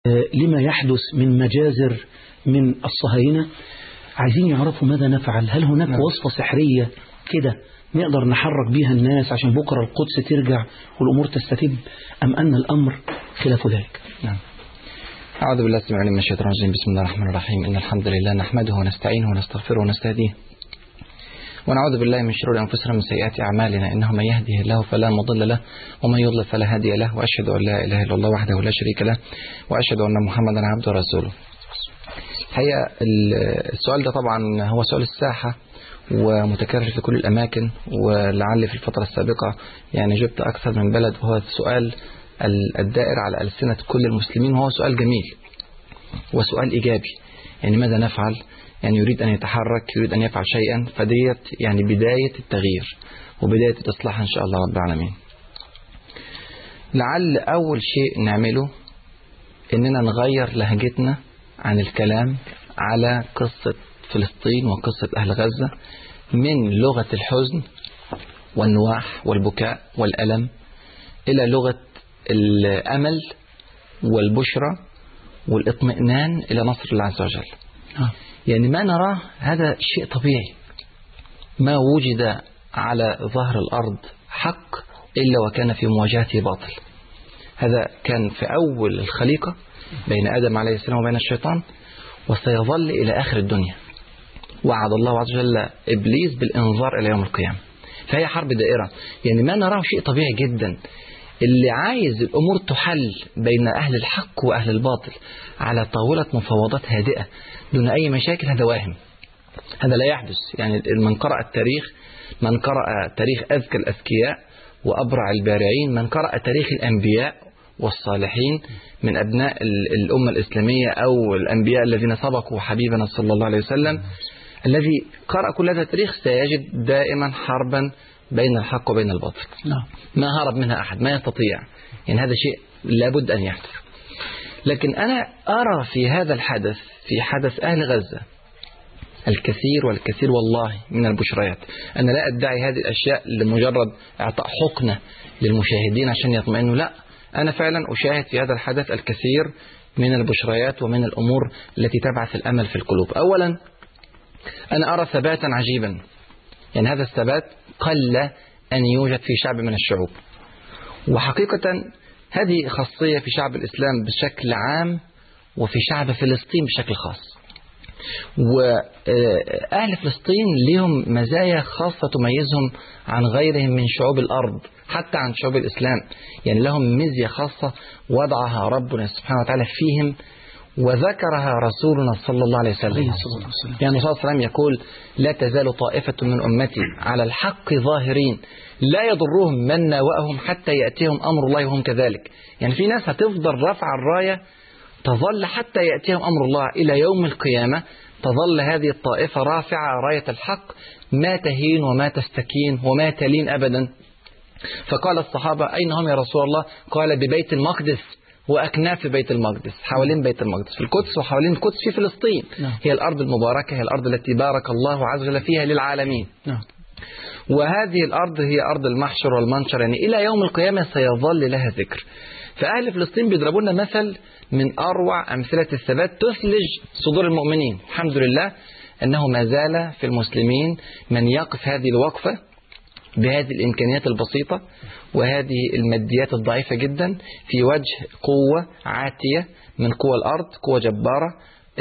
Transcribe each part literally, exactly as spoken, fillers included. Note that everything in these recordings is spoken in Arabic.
لما يحدث من مجازر من الصهاينة، عايزين يعرفوا ماذا نفعل. هل هناك نعم. وصفة سحرية كده نقدر نحرك بيها الناس عشان بكرة القدس ترجع والأمور تستتب، أم أن الأمر خلاف ذلك؟ نعم. أعوذ بالله السميع العليم من الشيطان الرجيم. بسم الله الرحمن الرحيم. إن الحمد لله نحمده ونستعينه ونستغفره ونستهديه ونعوذ بالله من شرور أنفسنا ومن سيئات أعمالنا. إنه من يهده الله فلا مضل له ومن يضلل فلا هادي له، وأشهد أن لا إله إلا الله وحده لا شريك له، وأشهد أن محمدا عبده ورسوله. الحقيقة السؤال ده طبعا هو سؤال الساحة ومتكرر في كل الأماكن، ولعل في الفترة السابقة يعني جبت أكثر من بلد، وهو السؤال الدائر على ألسنة كل المسلمين، وهو سؤال جميل وسؤال إيجابي. يعني ماذا نفعل؟ يعني يريد أن يتحرك، يريد أن يفعل شيئا، فديت يعني بداية التغيير وبداية الإصلاح إن شاء الله رب العالمين. لعل أول شيء نعمله إننا نغير لهجتنا عن الكلام على قصة فلسطين وقصة أهل غزة من لغة الحزن والنواح والبكاء والألم إلى لغة الأمل والبشرى والاطمئنان إلى نصر الله عز وجل. يعني ما نراه هذا شيء طبيعي، ما وجد على ظهر الأرض حق إلا وكان في مواجهته باطل. هذا كان في أول الخليقة بين آدم عليه السلام وبين الشيطان، وسيظل إلى آخر الدنيا. وعد الله عز وجل إبليس بالإنذار إلى يوم القيامة. فهي حرب دائرة، يعني ما نراه شيء طبيعي جدا. اللي عايز الأمور تحل بين أهل الحق وأهل الباطل على طاولة مفاوضات هادئة دون أي مشاكل، هذا واهم، هذا لا يحدث. يعني من قرأ التاريخ، من قرأ تاريخ أذكى الأذكياء وأبرع البارعين، من قرأ تاريخ الأنبياء والصالحين من أبناء الأمة الإسلامية أو الأنبياء الذين سبقوا حبيبنا صلى الله عليه وسلم، الذي قرأ كل هذا التاريخ سيجد دائما حربا بين الحق وبين الباطل. ما هرب منها أحد، ما يستطيع. يعني هذا شيء لابد أن يحدث. لكن أنا أرى في هذا الحدث، في حدث أهل غزة، الكثير والكثير والله من البشريات. أنا لا أدعي هذه الأشياء لمجرد إعطاء حقنة للمشاهدين عشان يطمئنوا، لا، أنا فعلا أشاهد في هذا الحدث الكثير من البشريات ومن الأمور التي تبعث الأمل في القلوب. أولا أنا أرى ثباتا عجيبا، يعني هذا الثبات قل أن يوجد في شعب من الشعوب، وحقيقة هذه خاصية في شعب الإسلام بشكل عام وفي شعب فلسطين بشكل خاص. وأهل فلسطين لهم مزايا خاصة تميزهم عن غيرهم من شعوب الأرض، حتى عن شعوب الإسلام. يعني لهم ميزة خاصة وضعها ربنا سبحانه وتعالى فيهم، وذكرها رسولنا صلى الله عليه وسلم. يعني صلى الله عليه وسلم يقول: لا تزال طائفة من أمتي على الحق ظاهرين لا يضرهم من ناوأهم حتى يأتيهم أمر الله وهم كذلك. يعني في ناس هتفضل رفع الراية، تظل حتى يأتيهم أمر الله إلى يوم القيامة، تظل هذه الطائفة رافعة راية الحق، ما تهين وما تستكين وما تلين أبدا. فقال الصحابة: أين هم يا رسول الله؟ قال: ببيت المقدس وأكناف بيت المقدس، حوالين بيت المقدس في القدس وحوالين القدس في فلسطين. نعم. هي الأرض المباركة، هي الأرض التي بارك الله عز وجل فيها للعالمين. نعم. وهذه الأرض هي أرض المحشر والمنشر، يعني إلى يوم القيامة سيظل لها ذكر. فأهل فلسطين بيضربوا لنا مثل من أروع أمثلة الثبات تثلج صدور المؤمنين. الحمد لله أنه ما زال في المسلمين من يقف هذه الوقفة بهذه الإمكانيات البسيطة وهذه الماديات الضعيفة جدا في وجه قوة عاتية من قوى الأرض، قوة جبارة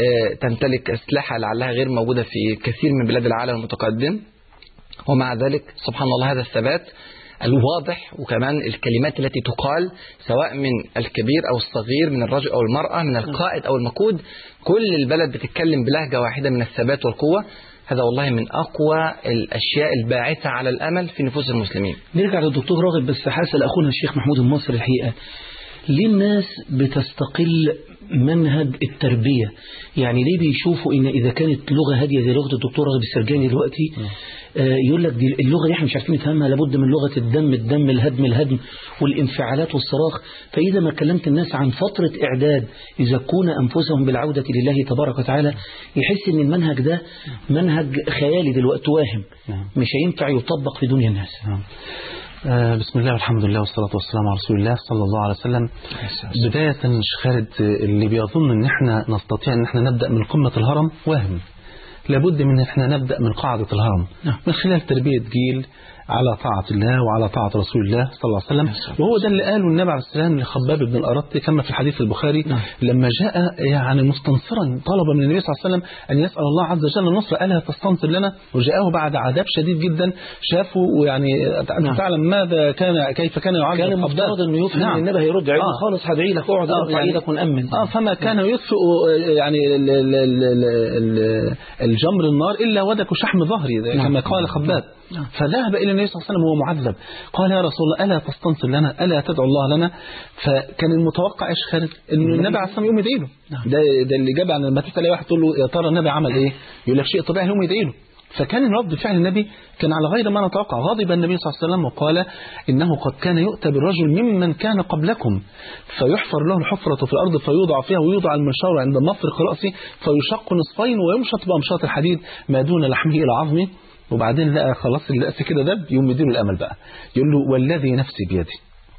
تمتلك أسلحة لعلها غير موجودة في كثير من بلاد العالم المتقدم. ومع ذلك سبحان الله هذا الثبات الواضح، وكمان الكلمات التي تقال سواء من الكبير أو الصغير، من الرجل أو المرأة، من القائد أو المقود، كل البلد بتتكلم بلهجة واحدة من الثبات والقوة. هذا والله من أقوى الأشياء الباعثة على الأمل في نفوس المسلمين. نرجع للدكتور راغب، بس حاسل أخونا الشيخ محمود المصري، الحقيقة ليه الناس بتستقل منهج التربية؟ يعني ليه بيشوفوا إن إذا كانت لغة هادية زي لغة الدكتور راغب السرجاني دلوقتي، آه يقول لك دي اللغة دي احنا مش عارفين نفهمها، لابد من لغة الدم الدم الهدم الهدم والانفعالات والصراخ. فإذا ما كلمت الناس عن فترة إعداد يزكون أنفسهم بالعودة لله تبارك وتعالى، يحس إن المنهج ده منهج خيالي دلوقتي واهم، مش هينفع يطبق في دنيا الناس. آه بسم الله والحمد لله والصلاة والسلام على رسول الله صلى الله عليه وسلم. بداية شيخ خالد، اللي بيظن ان احنا نستطيع ان احنا نبدأ من قمة الهرم واهم. لابد من ان احنا نبدأ من قاعدة الهرم من خلال تربية جيل على طاعة الله وعلى طاعة رسول الله صلى الله عليه وسلم. وهو ده اللي قاله النبي عليه السلام لخباب بن الأرط كما في الحديث البخاري لما جاء يعني مستنصرا طلب من النبي صلى الله عليه وسلم أن يسأل الله عز وجل النصر، ألا تستنصر لنا؟ وجاءه بعد عذاب شديد جدا شافه، ويعني أنت تعلم ماذا كان كيف كان يعذب. كان المفترض أنه يفهم نعم. أن النبي هيرد عينه آه. خالص، هدعي لك اقعد ارفع يعني ايدك ونأمن. آه فما كان يطفئ يعني ال ال ال ال الجمر النار إلا ودك شحم ظهري كما قال خباب. فذهب إلى النبي صلى الله عليه وسلم وهو معذب، قال يا رسول الله ألا تستنصر لنا، ألا تدعو الله لنا؟ فكان المتوقع ايش خالد؟ إنه النبي عليه الصلاة والسلام يقوم يدعي له. ده ده اللي جاب عن لما تسأل واحد تقول له يا ترى النبي عمل إيه؟ يقول لك شيء طبيعي، يقوم يدعي له. فكان رد فعل النبي كان على غير ما نتوقع. غضب النبي صلى الله عليه وسلم وقال إنه قد كان يؤتى بالرجل ممن كان قبلكم فيحفر له الحفرة في الأرض فيوضع فيها ويوضع المنشار عند مفرق رأسه فيشق نصفين ويمشط بأمشاط الحديد ما دون لحمه إلى عظمه. وبعدين لقى خلاص الرأس كده دب، يوم يديله الأمل بقى، يقول له والذي نفسي بيدي،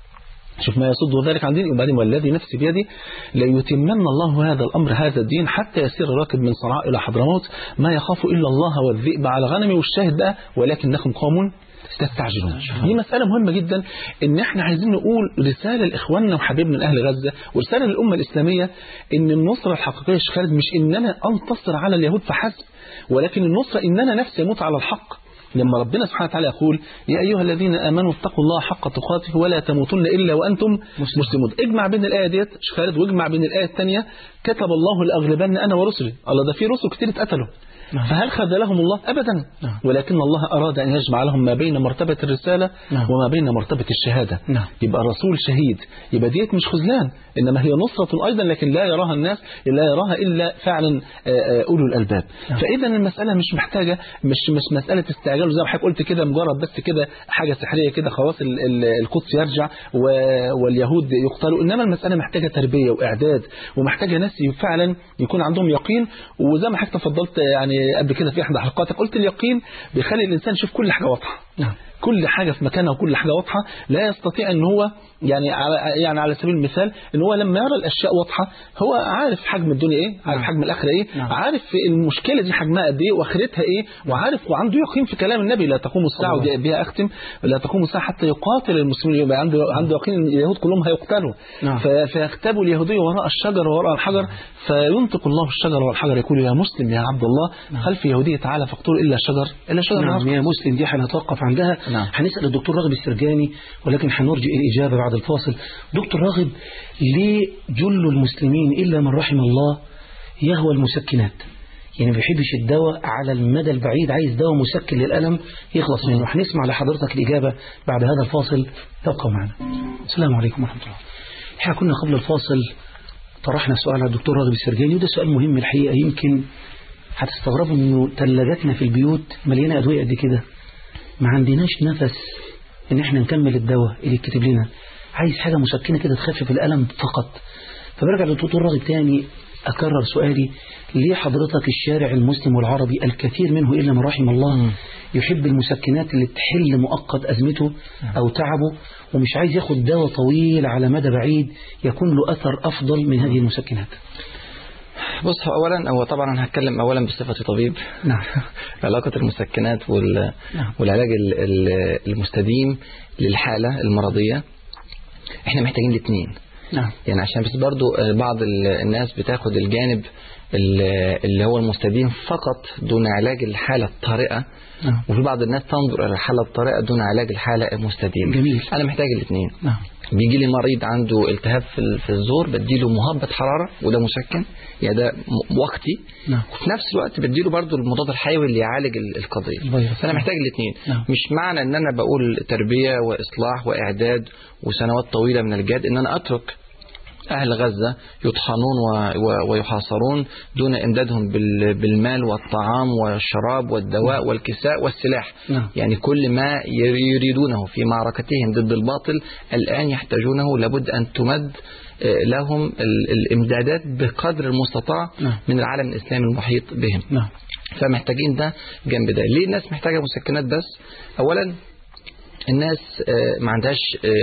شوف ما يصد ذلك عن ديني. وبعدين والذي نفسي بيدي ليتمن الله هذا الأمر هذا الدين حتى يسير الراكب من صنعاء إلى حضرموت ما يخاف إلا الله والذئب على غنمي. والشاهد بقى ولكنكم قوم تستعجلون. دي مسألة مهمة جدا، ان احنا عايزين نقول رسالة لإخواننا وحبيبنا من أهل غزة ورسالة للأمة الإسلامية، ان النصرة الحقيقية يا شيخ خالد مش ان انا انتصر على اليهود فحسب، ولكن النصرة ان انا نفسي اموت على الحق. لما ربنا سبحانه وتعالى يقول يا أيها الذين آمنوا اتقوا الله حق تقاته ولا تموتن إلا وأنتم مسلمون. اجمع بين الآية ديت شيخ خالد واجمع بين الآية الثانية كتب الله لأغلبن أنا ورسلي. الله ده في رسل كتير اتقتلوا، فهل خذلهم الله؟ أبدا، ولكن الله أراد أن يجمع لهم ما بين مرتبة الرسالة وما بين مرتبة الشهادة. يبقى الرسول شهيد، يبقى ديت مش خذلان، إنما هي نصرة أيضا، لكن لا يراها الناس، لا يراها إلا فعلا أولو الألباب. فإذا المسألة مش محتاجة مش مش مسألة استعجال وزي ما حضرتك قلت كده مجرد بس كده حاجة سحرية كده خلاص القدس يرجع واليهود يقتلوا، إنما المسألة محتاجة تربية وإعداد، ومحتاجة ناس فعلا يكون عندهم يقين. وزي ما حضرتك تفضلت يعني قبل كده في احدى حلقاتك قلت اليقين بيخلي الانسان يشوف كل حاجه واضحه، كل حاجه في مكانها وكل حاجه واضحه. لا يستطيع ان هو يعني على يعني على سبيل المثال ان هو لما يرى الاشياء واضحه هو عارف حجم الدنيا ايه، عارف حجم الاخره ايه، عارف المشكله دي حجمها قد ايه واخرتها ايه، وعارف وعنده يقين في كلام النبي لا تقوم الساعه، ودي بها اختم، لا تقوم الساعه حتى يقاتل المسلمين. يبقى عنده عنده يقين ان اليهود كلهم هيقتلوا، فيختبوا اليهودي وراء الشجر وراء الحجر فينطق الله الشجر والحجر يقول يا مسلم يا عبد الله خلف يهودي تعالى فاقتلوا الا الشجر الا شجر. نعم يا مسلم دي هنتوقف عندها. نعم. هنسال الدكتور راغب السرجاني ولكن هنرجع الاجابه بعد الفاصل. دكتور راغب، ليه جل المسلمين الا من رحم الله يهوى المسكنات؟ يعني ما بيحبش الدواء على المدى البعيد، عايز دواء مسكن للألم يخلص منه. هنسمع لحضرتك الإجابة بعد هذا الفاصل، تبقوا معنا. السلام عليكم ورحمة الله. احنا كنا قبل الفاصل طرحنا سؤال على الدكتور راغب السرجاني، وده سؤال مهم الحقيقة. يمكن هتستغربوا انه ثلاجاتنا في البيوت مليانة أدوية قد كده، ما عندناش نفس ان احنا نكمل الدواء اللي يكتب لنا، عايز حاجة مسكنة كده تخفف الألم فقط. فبرجع للدكتور راغب تاني أكرر سؤالي، ليه حضرتك الشارع المسلم والعربي الكثير منه إلا من رحم الله يحب المسكنات اللي تحل مؤقت أزمته أو تعبه، ومش عايز ياخد دواء طويل على مدى بعيد يكون له أثر أفضل من هذه المسكنات؟ بص، أولا هو طبعا هتكلم أولا بصفة طبيب. نعم. علاقة المسكنات وال... نعم. والعلاج المستديم للحالة المرضية احنا محتاجين الاثنين. نعم. يعني عشان بس برضو بعض الناس بتاخد الجانب اللي هو المستديم فقط دون علاج الحالة الطارئة. نعم. وفي بعض الناس تنظر إلى الحالة الطارئة دون علاج الحالة المستديمة. جميل. أنا محتاج الاثنين. نعم. بيجي لي مريض عنده التهاب في الزور بديله مهبط حرارة وده مسكن، يعني ده وقتي. نعم. وفي نفس الوقت بديله برضو المضاد الحيوي اللي يعالج القضية. فأنا محتاج الاثنين. نعم. مش معنى ان انا بقول تربية وإصلاح وإعداد وسنوات طويلة من الجهاد ان انا اترك أهل غزة يطحنون ويحاصرون دون إمدادهم بالمال والطعام والشراب والدواء والكساء والسلاح. نعم. يعني كل ما يريدونه في معركتهم ضد الباطل الآن يحتاجونه، لابد أن تمد لهم الإمدادات بقدر المستطاع. نعم. من العالم الإسلامي المحيط بهم. نعم. فمحتاجين ده جنب ده. ليه الناس محتاجة مسكنات بس؟ أولا الناس ما عندهاش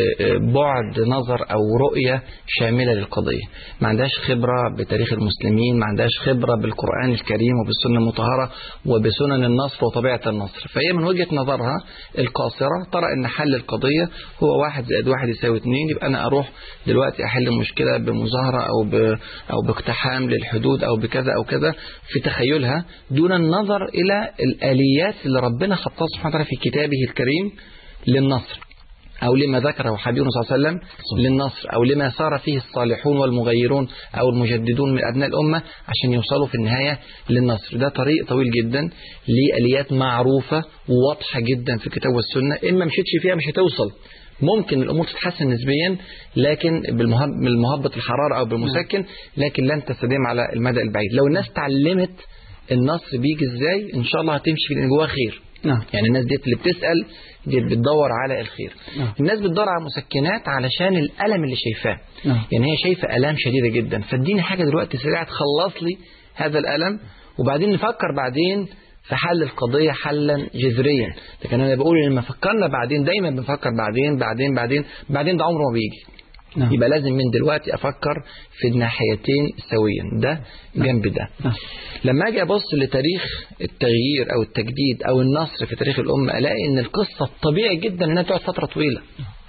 بعد نظر أو رؤية شاملة للقضية، ما عندهاش خبرة بتاريخ المسلمين، ما عندهاش خبرة بالقرآن الكريم وبالسنة المطهرة وبسنن النصر وطبيعة النصر. فهي من وجهة نظرها القاصرة ترى أن حل القضية هو واحد زائد واحد يساوي اتنين، يبقى أنا أروح دلوقتي أحل المشكلة بمظاهرة أو ب... أو باقتحام للحدود أو بكذا أو كذا في تخيلها، دون النظر إلى الآليات اللي ربنا خطها سبحانه وتعالى في كتابه الكريم للنصر، أو لما ذكره حبيبنا صلى الله عليه وسلم للنصر، أو لما سار فيه الصالحون والمغيرون أو المجددون من أبناء الأمة عشان يوصلوا في النهاية للنصر. ده طريق طويل جدا لآليات معروفة وواضحة جدا في الكتاب والسنة، إما مشيتش فيها مش هتوصل. ممكن الأمور تتحسن نسبيا لكن بالمهبط الحرارة أو بالمسكن، لكن لن تستديم على المدى البعيد. لو الناس تعلمت النصر بيجي إزاي إن شاء الله هتمشي في جواه خير. نعم. يعني الناس دي اللي بتسأل دي بتدور على الخير. نعم. الناس بتدور على مسكنات علشان الألم اللي شايفاه. نعم. يعني هي شايفة ألام شديدة جدا، فاديني حاجة دلوقتي سريعة تخلص لي هذا الألم وبعدين نفكر بعدين في حل القضية حلا جذريا. لكن أنا بقول لما فكرنا بعدين دايما بنفكر بعدين بعدين بعدين بعدين ده عمره ما بيجي. نعم. يبقى لازم من دلوقتي أفكر في الناحيتين سويا، ده جنب ده. نعم. لما أجي أبص لتاريخ التغيير أو التجديد أو النصر في تاريخ الأمة ألاقي أن القصة الطبيعي جدا أنها تقعد فترة طويلة.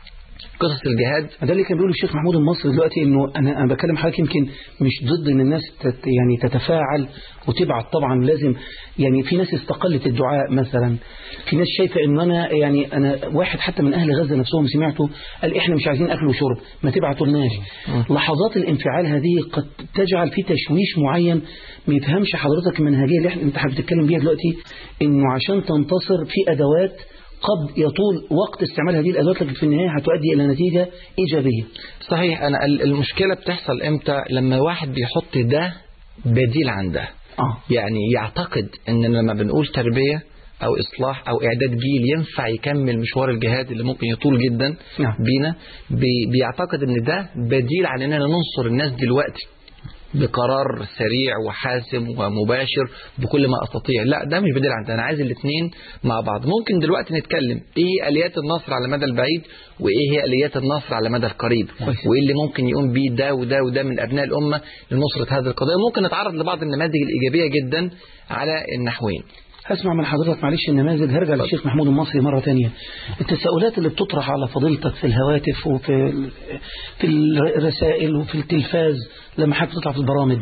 قصص الجهاد ده اللي كان بيقوله الشيخ محمود المصري دلوقتي، انه انا انا بكلم حضرتك يمكن مش ضد ان الناس تت يعني تتفاعل وتبعت، طبعا لازم. يعني في ناس استقلت الدعاء مثلا، في ناس شايفه ان انا يعني انا واحد حتى من اهل غزه نفسهم سمعته قال احنا مش عايزين اكل وشرب ما تبعتوا لناش. لحظات الانفعال هذه قد تجعل في تشويش معين ما يفهمش حضرتك المنهجيه اللي احنا انت بتتكلم بيها دلوقتي، انه عشان تنتصر في ادوات قد يطول وقت استعمال هذه الأدوات لكن في النهاية هتؤدي إلى نتيجة إيجابية. صحيح. أنا المشكلة بتحصل إمتى؟ لما واحد بيحط ده بديل عن ده. آه. يعني يعتقد إن لما بنقول تربية أو إصلاح أو إعداد جيل ينفع يكمل مشوار الجهاد اللي ممكن يطول جدا نعم. بينا، بي بيعتقد إن ده بديل عن إننا ننصر الناس دلوقتي بقرار سريع وحاسم ومباشر بكل ما أستطيع. لا، ده مش بديل عن ده. أنا عايز الاثنين مع بعض. ممكن دلوقتي نتكلم إيه آليات النصر على المدى البعيد وإيه هي آليات النصر على المدى القريب، وإيه اللي ممكن يقوم بيه ده وده وده من أبناء الأمة لنصرة هذه القضية. ممكن نتعرض لبعض النماذج الإيجابية جدا على النحوين. هسمع من حضرتك معلش النماذج. هرجع للشيخ محمود المصري مرة تانية. التساؤلات اللي بتطرح على فضيلتك في الهواتف وفي في الرسائل وفي التلفاز لما حضرتك تطلع في البرامج،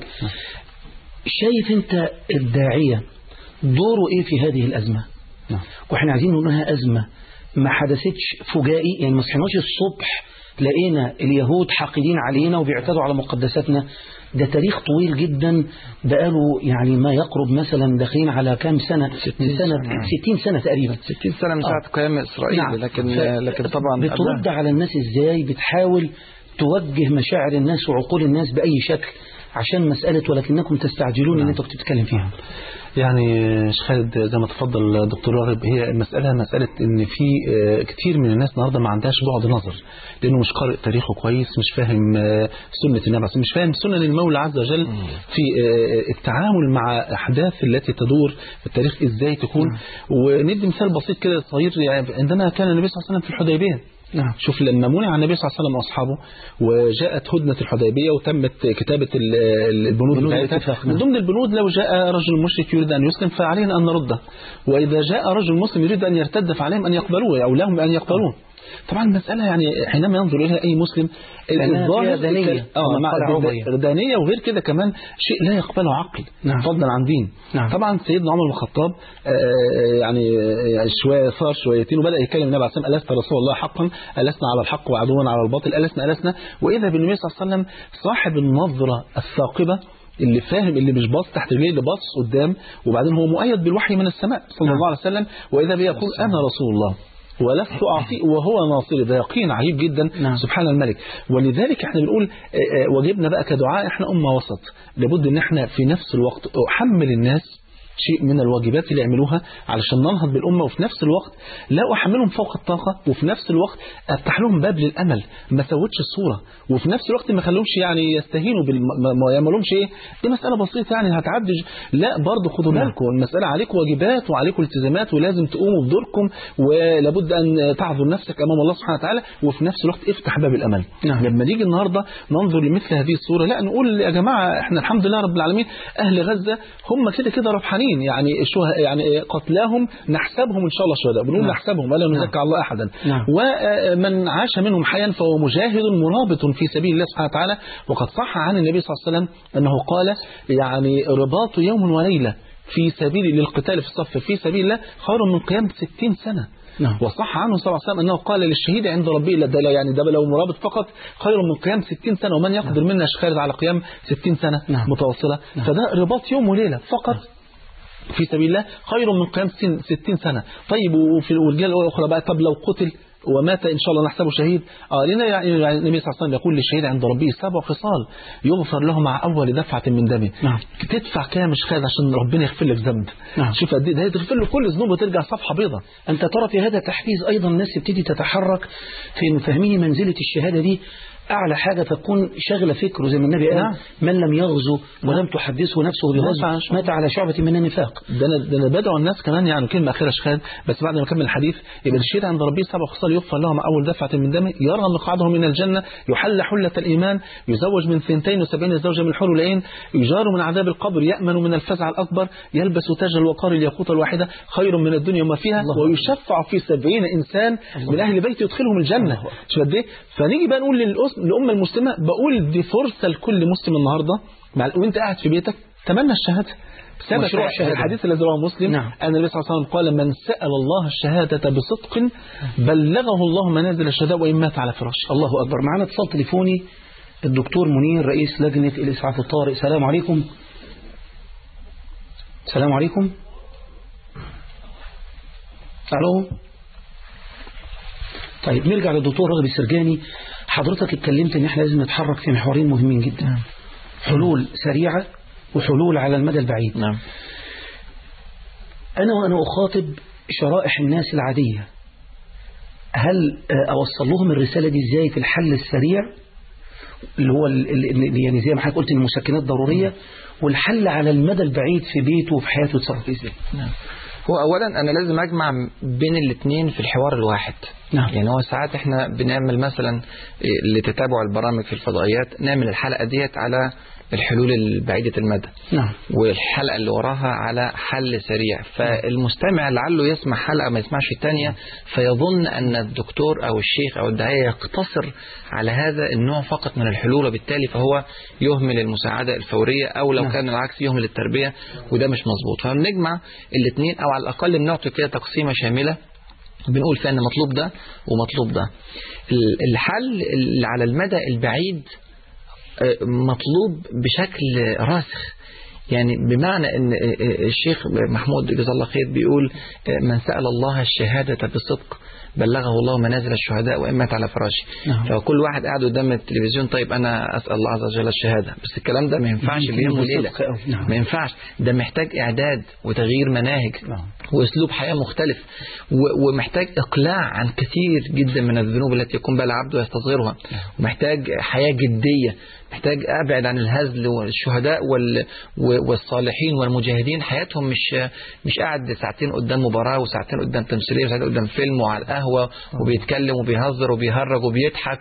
شايف انت الداعية دوره ايه في هذه الأزمة؟ واحنا عايزين نقول انها أزمة ما حدثتش فجائي، يعني ما صحيناش الصبح لقينا اليهود حاقدين علينا وبيعتدوا على مقدساتنا. ده تاريخ طويل جدا بقاله يعني ما يقرب مثلا داخلين على كام سنة ستين سنة ستين سنة تقريبا ستين سنة من ساعة قيام إسرائيل. نعم. لكن لكن طبعا بترد على الناس ازاي؟ بتحاول توجه مشاعر الناس وعقول الناس بأي شكل عشان مسألة ولكنكم تستعجلون. نعم. ان انتوا بتتكلم فيها. يعني شيخ خالد زي ما تفضل دكتور راغب، هي المسألة مسألة ان في كتير من الناس النهارده ما عندهاش بعد نظر، لانه مش قارئ تاريخه كويس، مش فاهم سنة النبي، مش فاهم سنن المولى عز وجل في التعامل مع احداث التي تدور في التاريخ ازاي تكون. وندي مثال بسيط كده صغير. يعني عندما كان النبي صلى الله عليه وسلم في الحديبية، نعم. شوف لما منع النبي صلى الله عليه وسلم واصحابه وجاءت هدنة الحديبية وتمت كتابة البنود، من ضمن البنود لو جاء رجل مشرك يريد أن يسلم فعلينا أن نرده، وإذا جاء رجل مسلم يريد أن يرتد فعليهم أن يقبلوه أو لهم أن يقبلوه. طبعا المسألة يعني حينما ينظر إليها أي مسلم الظاهر دانية دانية وغير كده كمان شيء لا يقبله عقل. نعم. فضلا عن دين. نعم. طبعا سيدنا عمر بن الخطاب يعني شوية صار شويتين وبدأ يتكلم النبي عليه الصلاة والسلام: ألست رسول الله حقا؟ ألسنا على الحق وعدوا على الباطل؟ ألسنا ألسنا وإذا بالنبي صلى الله عليه وسلم صاحب النظرة الثاقبة اللي فاهم، اللي مش باص تحت رجليه، اللي باص قدام، وبعدين هو مؤيد بالوحي من السماء صلى الله عليه وسلم. وإذا بيقول أنا رسول الله ولست أعطي وهو ناصري. ده يقين عجيب جدا. نعم. سبحان الملك. ولذلك احنا بنقول واجبنا بقى كدعاء، احنا أمة وسط، لابد ان احنا في نفس الوقت أحمل الناس شيء من الواجبات اللي يعملوها علشان ننهض بالأمة، وفي نفس الوقت لا أحملهم فوق الطاقة، وفي نفس الوقت أفتح لهم باب للأمل، ما سوتش الصورة، وفي نفس الوقت ما خلوهمش يعني يستهينوا بال... ما يعملوش ايه دي مسألة بسيطة يعني هتعدي. لا برضه خدوا بالكم المسألة عليكم واجبات وعليكم التزامات، ولازم تقوموا بدوركم، ولابد أن تعذر نفسك أمام الله سبحانه وتعالى، وفي نفس الوقت افتح باب الأمل. نعم. لما نيجي النهارده ننظر لمثل هذه الصورة، لا نقول يا جماعة احنا الحمد لله رب العالمين أهل غزة هم كده كده ربحانين، يعني شو يعني قتلاهم نحسبهم إن شاء الله شهداء، بنقول نعم. نحسبهم ولا نزكى الله أحدا. نعم. ومن عاش منهم حيا فهو مجاهد مرابط في سبيل الله سبحانه وتعالى. وقد صح عن النبي صلى الله عليه وسلم أنه قال يعني رباط يوم وليلة في سبيل للقتال في الصف في سبيل الله خير من قيام ستين سنة. نعم. وصح عنه صلى الله عليه وسلم أنه قال للشهيد عند ربه ده يعني ده لو مرابط فقط خير من قيام ستين سنة، ومن يقدر نعم. منا خالد على قيام ستين سنة نعم. متواصلة. نعم. فده رباط يوم وليلة فقط نعم. في سبيل الله خير من قيام ستين سنة. طيب وفي الرجال الأخرى بقى، طب لو قتل ومات إن شاء الله نحسبه شهيد. آه لنا يعني النبي صلى الله عليه وسلم يقول للشهيد عند ربه سبع خصال يغفر له مع أول دفعة من دمه. نعم. تدفع كام مش خير عشان ربنا يغفر لك ذنب. نعم. شوف قد ايه ده يغفر له كل ذنوبه وترجع صفحة بيضاء. أنت ترى في هذا تحفيز أيضا الناس تبتدي تتحرك في فهمه منزلة الشهادة دي أعلى حاجة تكون شغلة فكره، زي ما النبي قال نعم. من لم يغزو ولم تحدثه نفسه بغزو مات على شعبة من النفاق. ده أنا ده أنا بدعو الناس كمان يعني كلمة أخيرة شخان بس بعد ما أكمل الحديث. يبقى الشهيد عند ربه سبع خصال يغفر له مع أول دفعة من دمه، يرى مقعده من الجنة، يحل حلة الإيمان، يزوج من ثنتين وسبعين زوجة من الحور العين، يجار من عذاب القبر، يأمن من الفزع الأكبر، يلبس تاج الوقار الياقوت الواحدة خير من الدنيا وما فيها، ويشفع في سبعين إنسان الله. من أهل بيته يدخلهم الجنة. شو قد إيه؟ فنيجي بقى نقول للأمة المسلمة، بقول دي فرصة لكل مسلم النهاردة مع وانت قاعد في بيتك تمنى الشهادة. سبب الحديث الذي رواه مسلم نعم. أن النبي صلى الله عليه وسلم قال من سأل الله الشهادة بصدق بلغه الله منازل الشهداء وإن مات على فراشه. الله أكبر. معنا اتصال تليفوني الدكتور منير رئيس لجنة الإسعاف الطارئ. السلام عليكم. السلام عليكم. ألو. طيب نرجع للدكتور راغب السرجاني. حضرتك اتكلمت ان احنا لازم نتحرك في محورين مهمين جدا نعم. حلول سريعة وحلول على المدى البعيد. نعم. انا وانا اخاطب شرائح الناس العادية، هل اوصل لهم الرسالة دي ازاي في الحل السريع اللي هو يعني زي ما حضرتك قلت المسكنات ضرورية، والحل على المدى البعيد في بيته وفي حياته يتصرف ازاي؟ نعم. هو اولا انا لازم اجمع بين الاثنين في الحوار الواحد. نعم. يعني هو ساعات احنا بنعمل مثلا لتتابع البرامج في الفضائيات نعمل الحلقة ديت على الحلول البعيدة المدى نعم. والحلقة اللي وراها على حل سريع، فالمستمع لعله يسمع حلقة ما يسمعش الثانية فيظن أن الدكتور أو الشيخ أو الداعية يقتصر على هذا النوع فقط من الحلول، وبالتالي فهو يهمل المساعدة الفورية أو لو نعم. كان العكس يهمل التربية، وده مش مظبوط. فبنجمع الاثنين أو على الأقل بنعطي كده تقسيمة شاملة بنقول فيها أن مطلوب ده ومطلوب ده. الحل اللي على المدى البعيد مطلوب بشكل راسخ، يعني بمعنى ان الشيخ محمود جزاه الله خير بيقول من سأل الله الشهادة بصدق بلغه الله منازل الشهداء وإن مات على فراشه. نعم. فكل واحد قاعد قدام التلفزيون طيب أنا أسأل الله عز وجل الشهادة، بس الكلام ده ما ينفعش بيوم وليلة. نعم. ما ينفعش، ده محتاج إعداد وتغيير مناهج نعم. وأسلوب حياة مختلف، ومحتاج إقلاع عن كثير جدا من الذنوب التي يكون بها العبد ويستصغرها، نعم. ومحتاج حياة جدية، محتاج أبعد عن الهزل. والشهداء والصالحين والمجاهدين حياتهم مش مش قاعد ساعتين قدام مباراة وساعتين قدام تمثيلية وساعتين قدام فيلم وعلى القهوة وبيتكلم وبيهزر وبيهرج وبيضحك،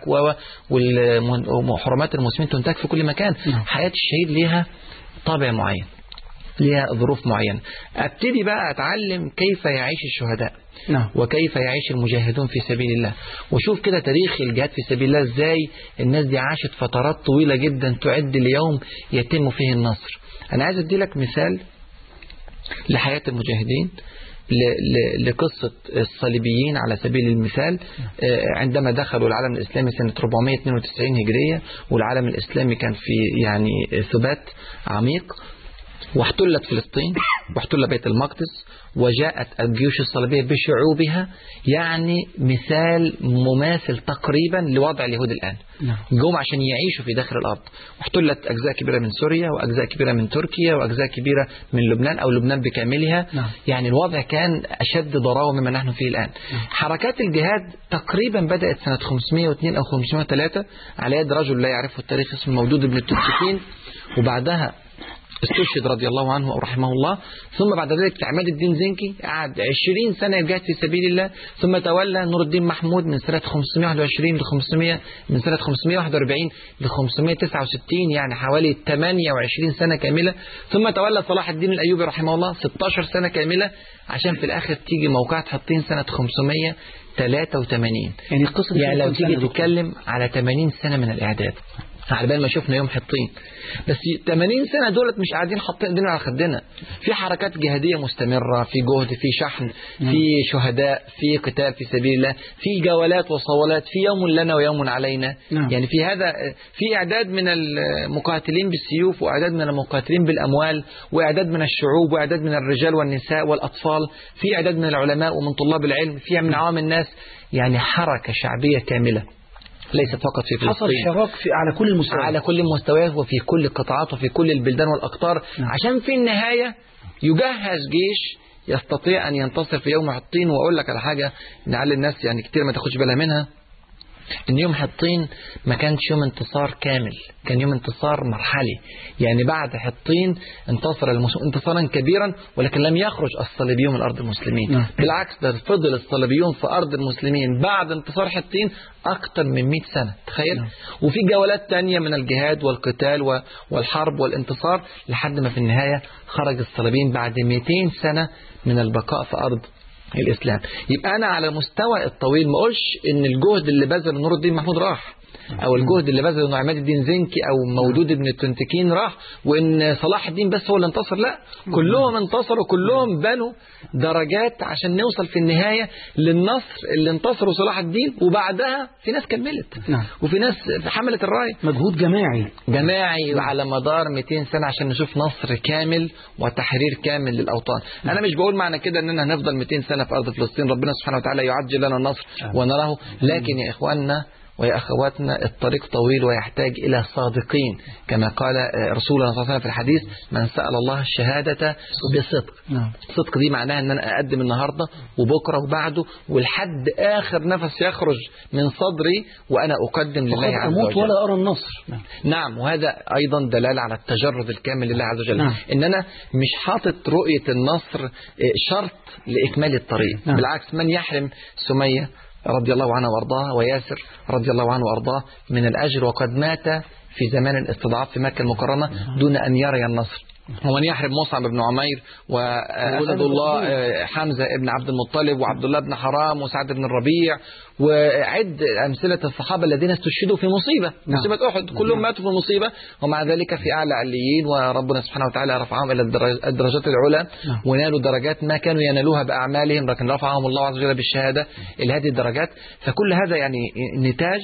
وحرمات المسلمين تنتهك في كل مكان. حياة الشهيد ليها طابع معين، ليها ظروف معينة. أبتدي بقى أتعلم كيف يعيش الشهداء نعم. وكيف يعيش المجاهدون في سبيل الله، وشوف كده تاريخ الجهاد في سبيل الله ازاي الناس دي عاشت فترات طويلة جدا تعد اليوم يتم فيه النصر. أنا عايز أدي لك مثال لحياة المجاهدين، لقصة الصليبيين على سبيل المثال. عندما دخلوا العالم الإسلامي سنة أربعمائة واثنين وتسعين هجرية والعالم الإسلامي كان في يعني ثبات عميق، واحتلت فلسطين واحتل بيت المقدس، وجاءت الجيوش الصليبية بشعوبها، يعني مثال مماثل تقريبا لوضع اليهود الآن. جم عشان يعيشوا في داخل الأرض، واحتلت أجزاء كبيرة من سوريا وأجزاء كبيرة من تركيا وأجزاء كبيرة من لبنان أو لبنان بكاملها. نعم. يعني الوضع كان أشد ضراوة مما نحن فيه الآن. نعم. حركات الجهاد تقريبا بدأت سنة خمسمائة واثنين أو خمسمائة وثلاثة على يد رجل لا يعرفه التاريخ اسمه مودود بن الترسكين، وبعدها استشهد رضي الله عنه أو رحمه الله. ثم بعد ذلك عماد الدين زنكي قعد عشرين سنة يجاهد في سبيل الله، ثم تولى نور الدين محمود من سنة خمسمائة وواحد وعشرين ل خمسمائة، من سنة خمسمائة وواحد وأربعين ل خمسمائة وتسعة وستين، يعني حوالي ثمانية وعشرين سنة كاملة. ثم تولى صلاح الدين الأيوبي رحمه الله ستة عشر سنة كاملة، عشان في الآخر تيجي موقعة حطين سنة خمسمائة وثلاثة وثمانين. يعني القصة يعني لو تيجي تتكلم على ثمانين سنة من الإعداد، على بال ما شفنا يوم حطين. بس ثمانين سنة دولت مش قاعدين حاطين ايدينا على خدنا، في حركات جهادية مستمرة، في جهد، في شحن، في شهداء، في قتال في سبيل الله، في جولات وصولات، في يوم لنا ويوم علينا. نعم. يعني في هذا في إعداد من المقاتلين بالسيوف، وإعداد من المقاتلين بالأموال، وإعداد من الشعوب، وإعداد من الرجال والنساء والأطفال، في إعداد من العلماء ومن طلاب العلم، في من عوام الناس. يعني حركة شعبية كاملة ليست فقط في فلسطين، حصل شراك في على كل المستويات، على كل المستويات وفي كل القطاعات وفي كل البلدان والأقطار. نعم. عشان في النهاية يجهز جيش يستطيع أن ينتصر في يوم حطين. وأقول لك على حاجة لعل الناس يعني كتير ما تاخدش بالها منها، إن يوم حطين ما كانش يوم انتصار كامل، كان يوم انتصار مرحلي. يعني بعد حطين انتصر المسلمون انتصارا كبيرا، ولكن لم يخرج الصليبيون من أرض المسلمين. نعم. بالعكس، ده فضل الصليبيون في أرض المسلمين بعد انتصار حطين أكثر من مئة سنة، تخيل. نعم. وفي جولات تانية من الجهاد والقتال والحرب والانتصار، لحد ما في النهاية خرج الصليبيين بعد مئتين سنة من البقاء في أرض الإسلام. يبقى أنا على المستوى الطويل ما أقولش إن الجهد اللي بذل نور الدين محمود راح، أو الجهد اللي بذله عماد الدين زنكي أو مودود بن التنتكين راح، وإن صلاح الدين بس هو اللي انتصر. لا، كلهم انتصروا، كلهم بنوا درجات عشان نوصل في النهاية للنصر اللي انتصروا صلاح الدين، وبعدها في ناس كملت. نعم. وفي ناس حملت الراية. مجهود جماعي جماعي على مدار مئتين سنة عشان نشوف نصر كامل وتحرير كامل للأوطان. أنا مش بقول معنى كده أننا هنفضل مئتين سنة في أرض فلسطين، ربنا سبحانه وتعالى يعجل لنا النصر ونراه، لكن يا إخواننا ويا أخواتنا الطريق طويل ويحتاج إلى صادقين، كما قال رسول الله صلى الله عليه وسلم في الحديث: من سأل الله الشهادة بصدق. نعم. الصدق دي معناها أن أنا أقدم النهاردة وبكرة وبعده ولحد آخر نفس يخرج من صدري وأنا أقدم لله عز وجل، أموت ولا أرى النصر. نعم. نعم. وهذا أيضا دلالة على التجرد الكامل لله عز وجل. نعم. إن أنا مش حاطط رؤية النصر شرط لإكمال الطريق. نعم. بالعكس، من يحرم سمية رضي الله عنه وارضاه وياسر رضي الله عنه وارضاه من الأجر وقد مات في زمان الاستضعاف في مكة المكرمة دون أن يرى النصر، ومن يحرم مصعب بن عمير وأسد الله حمزة ابن عبد المطلب وعبد الله بن حرام وسعد بن الربيع، وعد أمثلة الصحابة الذين استشهدوا في مصيبة مصيبة أحد، كلهم ماتوا في مصيبة ومع ذلك في أعلى عليين، وربنا سبحانه وتعالى رفعهم إلى الدرجات العلى ونالوا درجات ما كانوا ينالوها بأعمالهم، لكن رفعهم الله عز وجل بالشهادة إلى هذه الدرجات. فكل هذا يعني نتاج.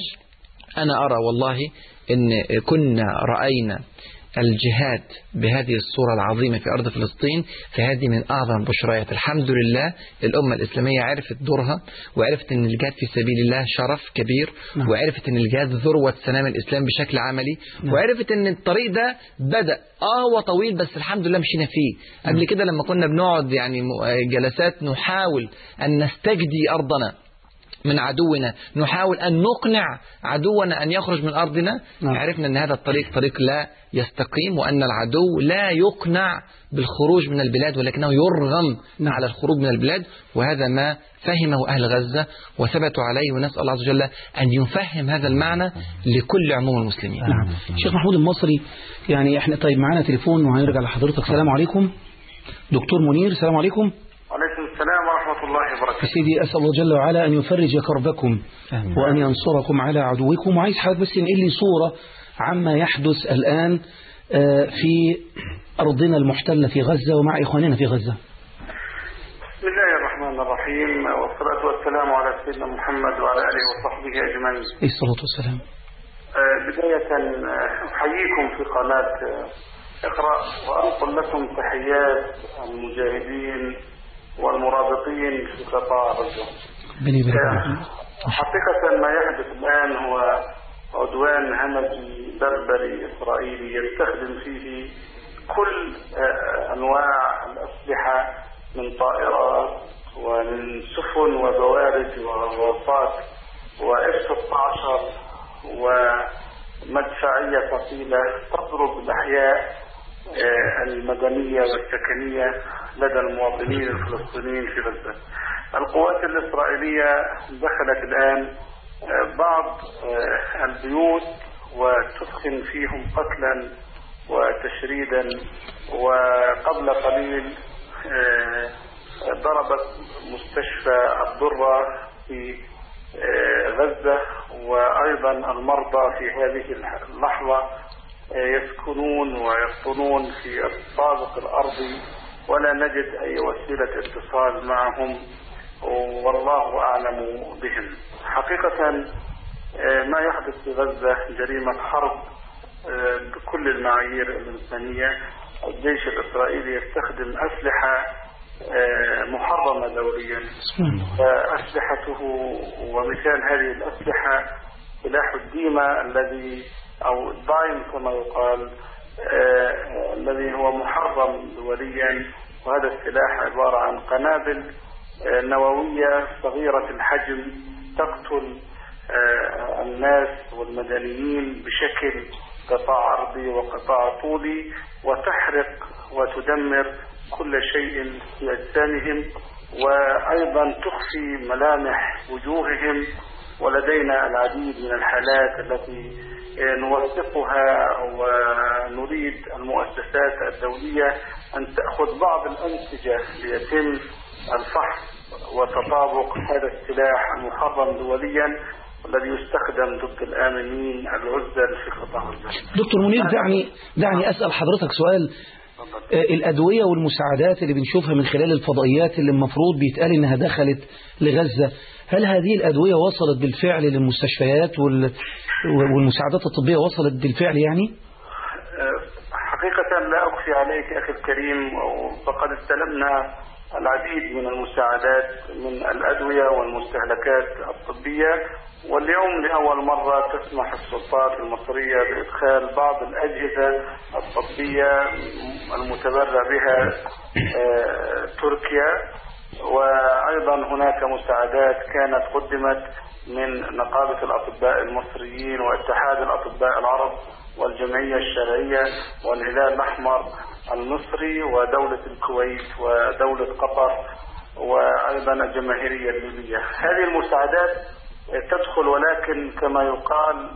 أنا أرى والله إن كنا رأينا الجهاد بهذه الصورة العظيمة في أرض فلسطين، فهذه من أعظم البشريات. الحمد لله الأمة الإسلامية عرفت دورها، وعرفت أن الجهاد في سبيل الله شرف كبير، نعم. وعرفت أن الجهاد ذروة سنام الإسلام بشكل عملي، نعم. وعرفت أن الطريق ده بدأ آه وطويل، بس الحمد لله مشينا فيه. نعم. قبل كده لما كنا بنقعد يعني جلسات نحاول أن نستجدي أرضنا من عدونا، نحاول أن نقنع عدونا أن يخرج من أرضنا، نعم. عرفنا أن هذا الطريق طريق لا يستقيم، وأن العدو لا يقنع بالخروج من البلاد ولكنه يرغم نعم. على الخروج من البلاد، وهذا ما فهمه أهل غزة وثبتوا عليه، ونسأل الله عز وجل أن يفهم هذا المعنى لكل عموم المسلمين. نعم. شيخ محمود المصري، يعني احنا طيب معنا تليفون وهنرجع لحضرتك. السلام عليكم دكتور منير. السلام عليكم. وعليكم السلام ورحمة الله وبركاته. سيدي، أسأل الله جل وعلا أن يفرج كربكم آمين. وأن ينصركم على عدوكم. وعايز حضرتك بس نقل لي صورة عما يحدث الآن في أرضنا المحتلة في غزة ومع إخواننا في غزة. بسم الله الرحمن الرحيم، والصلاة والسلام على سيدنا محمد وعلى آله وصحبه أجمعين. الصلاة والسلام. بداية أحييكم في قناة اقرأ وأنقل لكم تحيات المجاهدين والمرابطين في قطاع غزة. حقيقة ما يحدث الآن هو عدوان همجي بربري إسرائيلي يستخدم فيه كل أنواع الأسلحة من طائرات ومن سفن وبوارج وغواصات وإف ستة عشر ومدفعية ثقيلة تضرب الأحياء المدنية والسكنية لدى المواطنين الفلسطينيين في غزة. القوات الإسرائيلية دخلت الآن بعض البيوت وتدخن فيهم قتلا وتشريدا، وقبل قليل ضربت مستشفى الضرة في غزة، وأيضا المرضى في هذه اللحظة يسكنون ويسكنون في الطابق الأرضي ولا نجد أي وسيلة اتصال معهم والله أعلم بهم. حقيقة ما يحدث في غزة جريمة حرب بكل المعايير الإنسانية. الجيش الإسرائيلي يستخدم أسلحة محرمة دوليا، أسلحته ومثال هذه الأسلحة سلاح الديمة الذي أو الدايم كما يقال آه الذي هو محرم دوليا، وهذا السلاح عبارة عن قنابل آه نووية صغيرة الحجم تقتل آه الناس والمدنيين بشكل قطاع أرضي وقطاع طولي، وتحرق وتدمر كل شيء في أجسامهم، وأيضا تخفي ملامح وجوههم. ولدينا العديد من الحالات التي نوثقها، ونريد المؤسسات الدولية أن تأخذ بعض الأنسجة ليتم الفحص وتطابق هذا السلاح المحرم دوليا الذي يستخدم ضد الآمنين العزل في قطاع غزة. دكتور منير، دعني دعني أسأل حضرتك سؤال. الأدوية والمساعدات اللي بنشوفها من خلال الفضائيات اللي المفروض بيتقال إنها دخلت لغزة، هل هذه الأدوية وصلت بالفعل للمستشفيات والمساعدات الطبية وصلت بالفعل يعني؟ حقيقة لا أخفي عليك أخي الكريم، فقد استلمنا العديد من المساعدات من الأدوية والمستهلكات الطبية، واليوم لأول مرة تسمح السلطات المصرية بإدخال بعض الأجهزة الطبية المتبرع بها تركيا. وأيضا هناك مساعدات كانت قدمت من نقابة الأطباء المصريين واتحاد الأطباء العرب والجمعية الشرعية والهلال الأحمر المصري ودولة الكويت ودولة قطر وأيضا الجماهيرية الليبية. هذه المساعدات تدخل ولكن كما يقال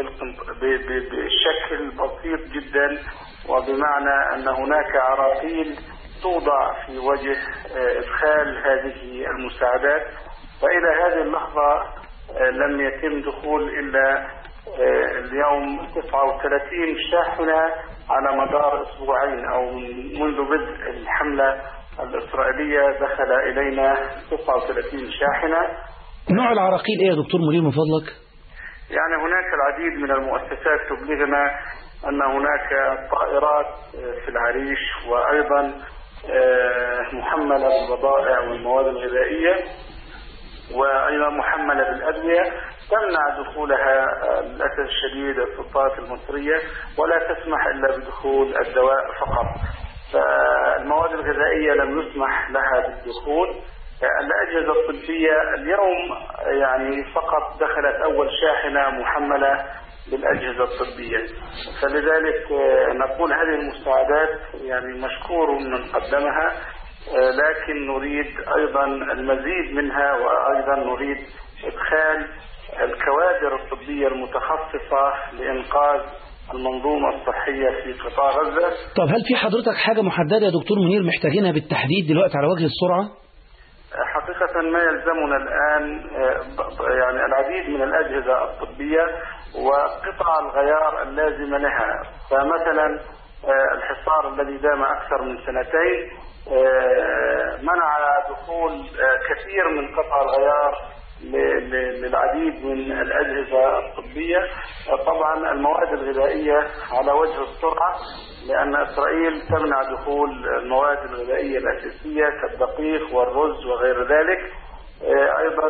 بشكل بسيط جدا، وبمعنى أن هناك عراقيل توضع في وجه إدخال هذه المساعدات، فإلى هذه اللحظة لم يتم دخول إلا اليوم تسعة وثلاثين شاحنة على مدار أسبوعين، أو منذ بدء الحملة الإسرائيلية دخل إلينا تسعة وثلاثين شاحنة. نوع العراقيل إيه يا دكتور منير من فضلك؟ يعني هناك العديد من المؤسسات تبلغنا أن هناك طائرات في العريش، وأيضا محملة بالبضائع والمواد الغذائية، وأيضا محملة بالأدوية تمنع دخولها للأسف الشديد السلطات المصرية، ولا تسمح إلا بدخول الدواء فقط. فالمواد الغذائية لم يسمح لها بالدخول. الأجهزة الطبية اليوم يعني فقط دخلت أول شاحنة محملة بالأجهزة الطبية، فلذلك نقول هذه المساعدات يعني مشكور من قدمها، لكن نريد أيضا المزيد منها، وأيضا نريد إدخال الكوادر الطبية المتخصصة لإنقاذ المنظومة الصحية في قطاع غزة. طب هل في حضرتك حاجة محددة يا دكتور منير محتاجينها بالتحديد دلوقتي على وجه السرعة؟ حقيقة ما يلزمنا الآن يعني العديد من الأجهزة الطبية وقطع الغيار اللازمة لها. فمثلا الحصار الذي دام أكثر من سنتين منع دخول كثير من قطع الغيار للعديد من الأجهزة الطبية. طبعا المواد الغذائية على وجه السرعة، لأن إسرائيل تمنع دخول المواد الغذائية الأساسية كالدقيق والرز وغير ذلك. أيضا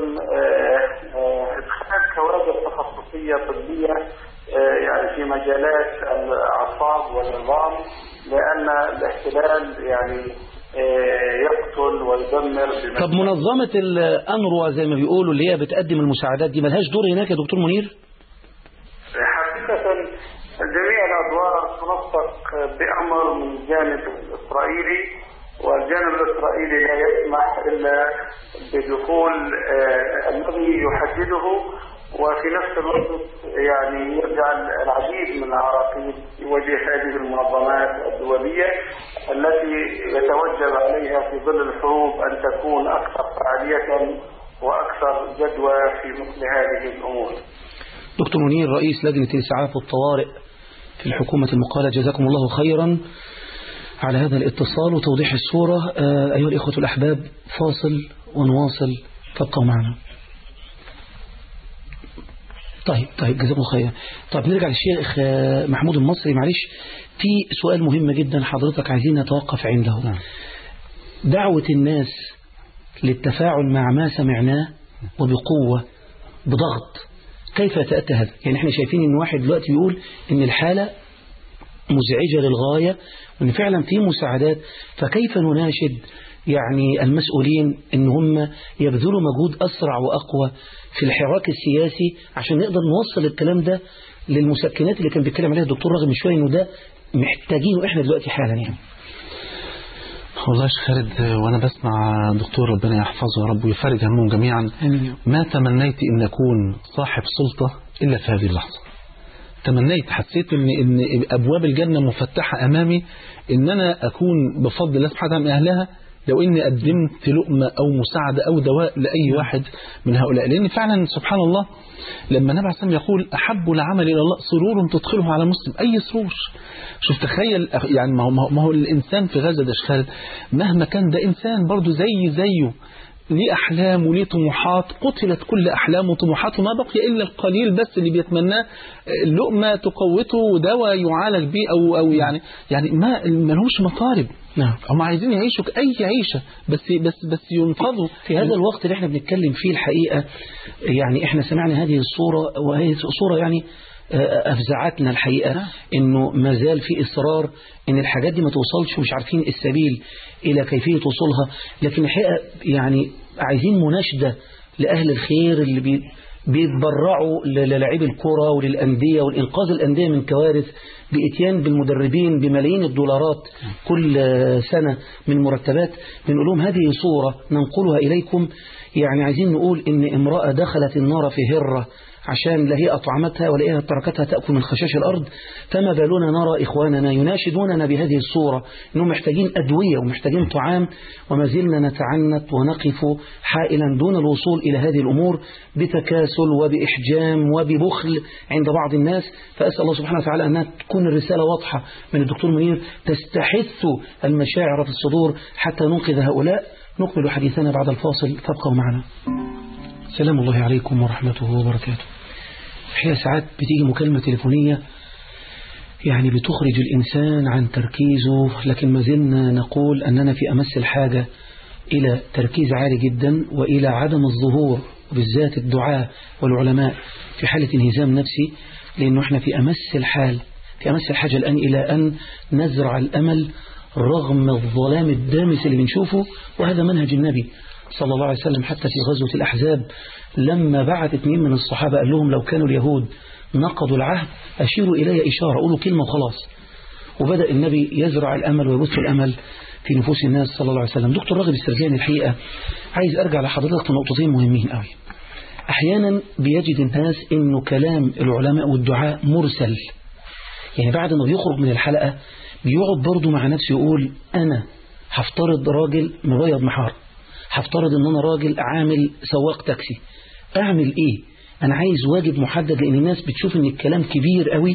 إدخال كوادر تخصصية طبية يعني في مجالات الأعصاب والعظام، لأن الاحتلال يعني يقتل ويدمر. طب منظمة الأنروا زي ما بيقولوا اللي هي بتقدم المساعدات دي ملهاش دور هناك يا دكتور منير؟ حقيقة جميع الأدوار تنسق بأمر من الجانب الإسرائيلي، والجانب الإسرائيلي لا يسمح إلا بدخول الذي يحدده، وفي نفس الوقت يعني يجعل العديد من العراقيل في وجه هذه المنظمات الدولية التي يتوجب عليها في ظل الحروب أن تكون أكثر فعالية وأكثر جدوى في مثل هذه الأمور. دكتور منير رئيس لجنة الإسعاف والطوارئ في الحكومة المقالة، جزاكم الله خيرا على هذا الاتصال وتوضيح الصورة. أيها الإخوة الأحباب، فاصل ونواصل، تبقوا معنا. طيب طيب جزاكم الله خيرا. طيب نرجع للشيخ محمود المصري. معلش في سؤال مهم جدا حضرتك عايزين نتوقف عنده. نعم. دعوة الناس للتفاعل مع ما سمعناه وبقوة بضغط، كيف يتأتى هذا؟ يعني احنا شايفين ان واحد دلوقتي بيقول ان الحالة مزعجة للغاية وان فعلا في مساعدات، فكيف نناشد يعني المسؤولين ان هم يبذلوا مجهود اسرع واقوى في الحراك السياسي عشان نقدر نوصل الكلام ده للمسكنات اللي كان بيتكلم عليها الدكتور رغم شويه، انه ده محتاجينه احنا دلوقتي حالا. يعني والله يا شيخ خالد، وانا بسمع دكتور ربنا يحفظه يا رب ويفرج همهم جميعا، ما تمنيت ان اكون صاحب سلطة الا في هذه اللحظة. تمنيت، حسيت ان ان ابواب الجنة مفتحة امامي، ان انا اكون بفضل الله سبحانه وتعالى من اهلها لو اني قدمت لقمة او مساعدة او دواء لاي واحد من هؤلاء. لان فعلا سبحان الله لما النبي عليه الصلاة والسلام يقول احب العمل الى الله سرور تدخله على مسلم، اي سرور. شوف تخيل يعني ما هو, ما هو الانسان في غزة ده شخال مهما كان ده انسان برضو زي زيه، ليه احلام وليه طموحات، قتلت كل احلامه وطموحاته، ما بقي الا القليل بس اللي بيتمناه لقمه تقوته ودواء يعالج بيه او او يعني يعني ما ملوش مطالب. نعم، هم عايزين يعيشوا اي عيشه بس بس بس ينفضوا في هذا الوقت اللي احنا بنتكلم فيه. الحقيقه يعني احنا سمعنا هذه الصوره، وهي صوره يعني أفزعتنا الحقيقة، إنه ما زال في إصرار إن الحاجات دي ما توصلش ومش عارفين السبيل إلى كيفية وصولها. لكن الحقيقة يعني عايزين مناشدة لأهل الخير اللي بي بيتبرعوا للاعبي الكرة وللأندية والإنقاذ الأندية من كوارث، بإتيان بالمدربين بملايين الدولارات كل سنة من مرتبات. بنقول لهم هذه صورة ننقلها إليكم. يعني عايزين نقول إن امرأة دخلت النار في هرة عشان لا هي أطعمتها ولا هي تركتها تأكل من خشاش الأرض، فما بالنا نرى إخواننا يناشدوننا بهذه الصورة أنهم محتاجين أدوية ومحتاجين طعام، وما زلنا نتعنت ونقف حائلا دون الوصول إلى هذه الأمور بتكاسل وبإحجام وببخل عند بعض الناس. فأسأل الله سبحانه وتعالى أن تكون الرسالة واضحة من الدكتور منير تستحث المشاعر في الصدور حتى ننقذ هؤلاء. نكمل حديثنا بعد الفاصل، فابقوا معنا. سلام الله عليكم ورحمته وبركاته. الحقيقة ساعات بتيجي مكالمة تليفونية يعني بتخرج الإنسان عن تركيزه، لكن ما زلنا نقول أننا في أمس الحاجة إلى تركيز عالي جدا وإلى عدم الظهور، وبالذات الدعاء والعلماء في حالة انهزام نفسي، لأنه احنا في أمس الحال في أمس الحاجة الآن إلى أن نزرع الأمل رغم الظلام الدامس اللي بنشوفه. وهذا منهج النبي صلى الله عليه وسلم حتى في غزوة الأحزاب لما بعت اثنين من الصحابة قال لهم لو كانوا اليهود نقضوا العهد أشيروا إلي إشارة، قولوا كلمة وخلاص. وبدأ النبي يزرع الأمل ويبث الأمل في نفوس الناس صلى الله عليه وسلم. دكتور راغب السرجاني، الحقيقة عايز أرجع لحضرتك في نقطتين مهمين قوي. أحيانا بيجد الناس إنه كلام العلماء والدعاء مرسل، يعني بعد ما بيخرج من الحلقة بيقعد برضه مع نفسه يقول أنا هفترض راجل مبيض محار، هفترض ان انا راجل عامل سواق تاكسي، اعمل ايه؟ انا عايز واجب محدد، لان الناس بتشوف ان الكلام كبير قوي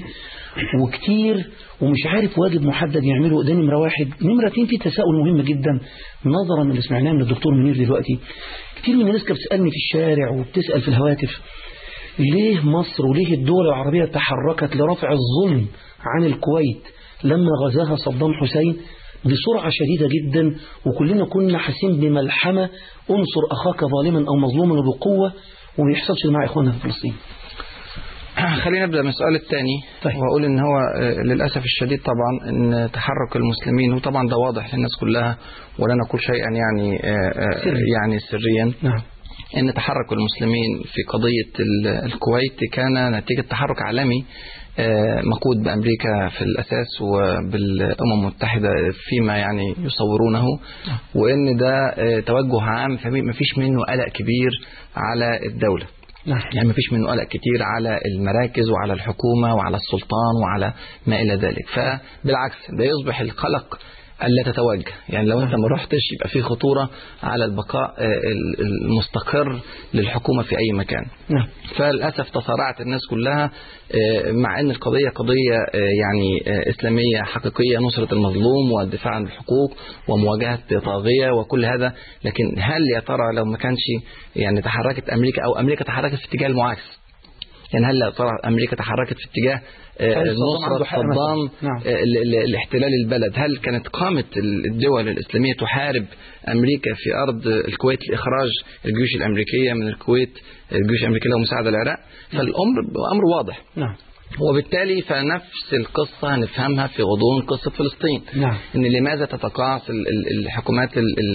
وكتير ومش عارف واجب محدد يعمله. ده نمرة واحد. نمرة اتنين، في تساؤل مهم جدا نظرا اللي سمعناه من الدكتور منير دلوقتي، كتير من الناس كانت بتسألني في الشارع وبتسأل في الهواتف ليه مصر وليه الدول العربية تحركت لرفع الظلم عن الكويت لما غزاها صدام حسين بسرعة شديدة جدا، وكلنا كنا حاسين بملحمة انصر أخاك ظالما أو مظلوما بقوة، وما يحصلش مع إخواننا في فلسطين. خلينا نبدأ من السؤال الثاني. طيب. وأقول إن هو للأسف الشديد طبعا إن تحرك المسلمين، وطبعا ده واضح للناس كلها ولا نقول شيئا يعني سري. يعني سريا. نعم. إن تحرك المسلمين في قضية الكويت كان نتيجة تحرك عالمي مقود بأمريكا في الأساس وبالأمم المتحدة فيما يعني يصورونه، وإن ده توجه عام فما فيش منه قلق كبير على الدولة. يعني ما فيش منه قلق كتير على المراكز وعلى الحكومة وعلى السلطان وعلى ما إلى ذلك. فبالعكس ده يصبح القلق ألا تتوجه، يعني لو أنت ما رحتش يبقى في خطورة على البقاء المستقر للحكومة في أي مكان. نعم. فللأسف تصارعت الناس كلها مع أن القضية قضية يعني إسلامية حقيقية، نصرة المظلوم والدفاع عن الحقوق ومواجهة طاغية وكل هذا. لكن هل يا ترى لو ما كانش يعني تحركت أمريكا أو أمريكا تحركت في اتجاه المعاكس، يعني هل ترى أمريكا تحركت في اتجاه نصرة صدام لاحتلال البلد؟ هل كانت قامت الدول الإسلامية تحارب أمريكا في أرض الكويت لإخراج الجيوش الأمريكية من الكويت، الجيوش الأمريكية لمساعدة العراق؟ فالأمر أمر واضح. نعم. وبالتالي فنفس القصة هنفهمها في غضون قصة فلسطين. نعم. إن لماذا تتقاعس الحكومات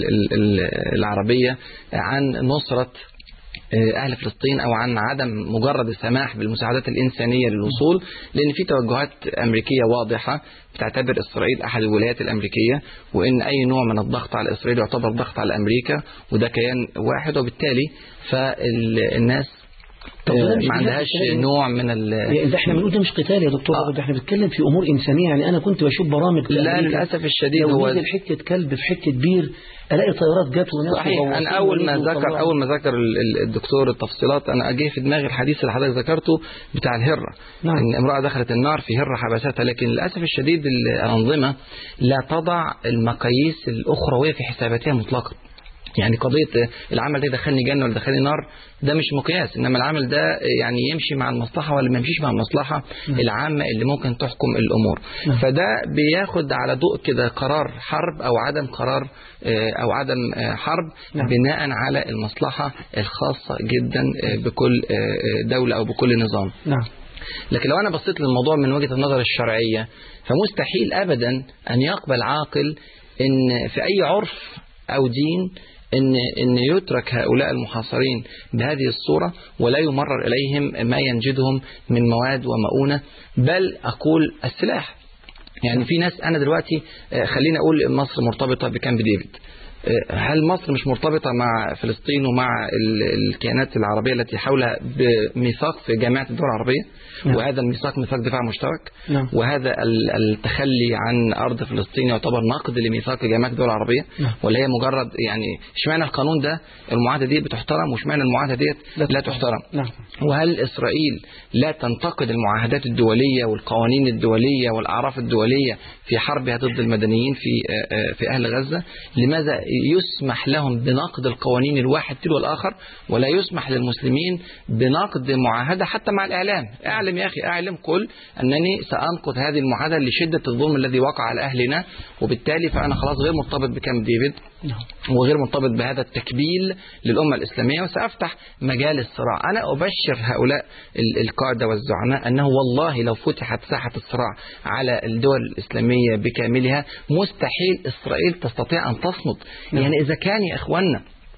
العربية عن نصرة أهل فلسطين أو عن عدم مجرد السماح بالمساعدات الإنسانية للوصول؟ لأن في توجهات أمريكية واضحة بتعتبر إسرائيل أحد الولايات الأمريكية، وإن أي نوع من الضغط على إسرائيل يعتبر ضغط على أمريكا، وده كيان واحد. وبالتالي فالناس ما عندهاش نوع من ال ده احنا بنقول ده مش قتال يا دكتور، آه. ده احنا بنتكلم في امور انسانيه. يعني انا كنت بشوف برامج، لا للاسف الشديد هو نزل حته كلب في حته بير الاقي طيارات جت وناس. صحيح. انا اول ما ذكر اول ما ذكر الدكتور التفصيلات انا اجي في دماغي الحديث اللي حضرتك ذكرته بتاع الهره. نعم. ان امراه دخلت النار في هره حبستها. لكن للاسف الشديد الانظمه لا تضع المقاييس الاخرويه في حساباتها مطلقا. يعني قضية العمل ده دخلني جنة ولا دخلني نار ده مش مقياس، إنما العمل ده يعني يمشي مع المصلحة ولا ما يمشيش مع المصلحة العامة اللي ممكن تحكم الأمور. فده بياخد على ضوء كده قرار حرب أو عدم قرار أو عدم حرب بناء على المصلحة الخاصة جدا بكل دولة أو بكل نظام. لكن لو أنا بصيت للموضوع من وجهة النظر الشرعية فمستحيل أبدا أن يقبل عاقل إن في أي عرف أو دين إن إن يترك هؤلاء المحاصرين بهذه الصورة ولا يمرر إليهم ما ينجدهم من مواد ومؤونة، بل أقول السلاح. يعني في ناس أنا دلوقتي خلينا أقول مصر مرتبطة بكامب ديفيد، هل مصر مش مرتبطة مع فلسطين ومع الكيانات العربية التي حولها بميثاق في جامعة الدول العربية؟ نعم. وهذا الميثاق ميثاق دفاع مشترك. نعم. وهذا التخلي عن أرض فلسطين يعتبر نقد لميثاق جامعة الدول العربية. نعم. ولا هي مجرد يعني اشمعنى القانون ده المعاهدة دي بتحترم واشمعنى المعاهدة دي لا, لا تحترم؟ نعم. وهل إسرائيل لا تنتقد المعاهدات الدولية والقوانين الدولية والأعراف الدولية في حربها ضد المدنيين في في أهل غزة؟ لماذا يسمح لهم بنقد القوانين الواحد تلو الآخر ولا يسمح للمسلمين بنقد معاهدة حتى مع الإعلام؟ أعلم يا أخي، أعلم قل أنني سأنقض هذه المعاهدة لشدة الظلم الذي وقع على أهلنا، وبالتالي فأنا خلاص غير مرتبط بكامب ديفيد وغير مرتبط بهذا التكبيل للأمة الإسلامية، وسأفتح مجال الصراع. أنا أبشر هؤلاء القادة والزعماء أنه والله لو فتحت ساحة الصراع على الدول الإسلامية بكاملها مستحيل إسرائيل تستطيع أن تصمد. يعني إذا كان يا إخواننا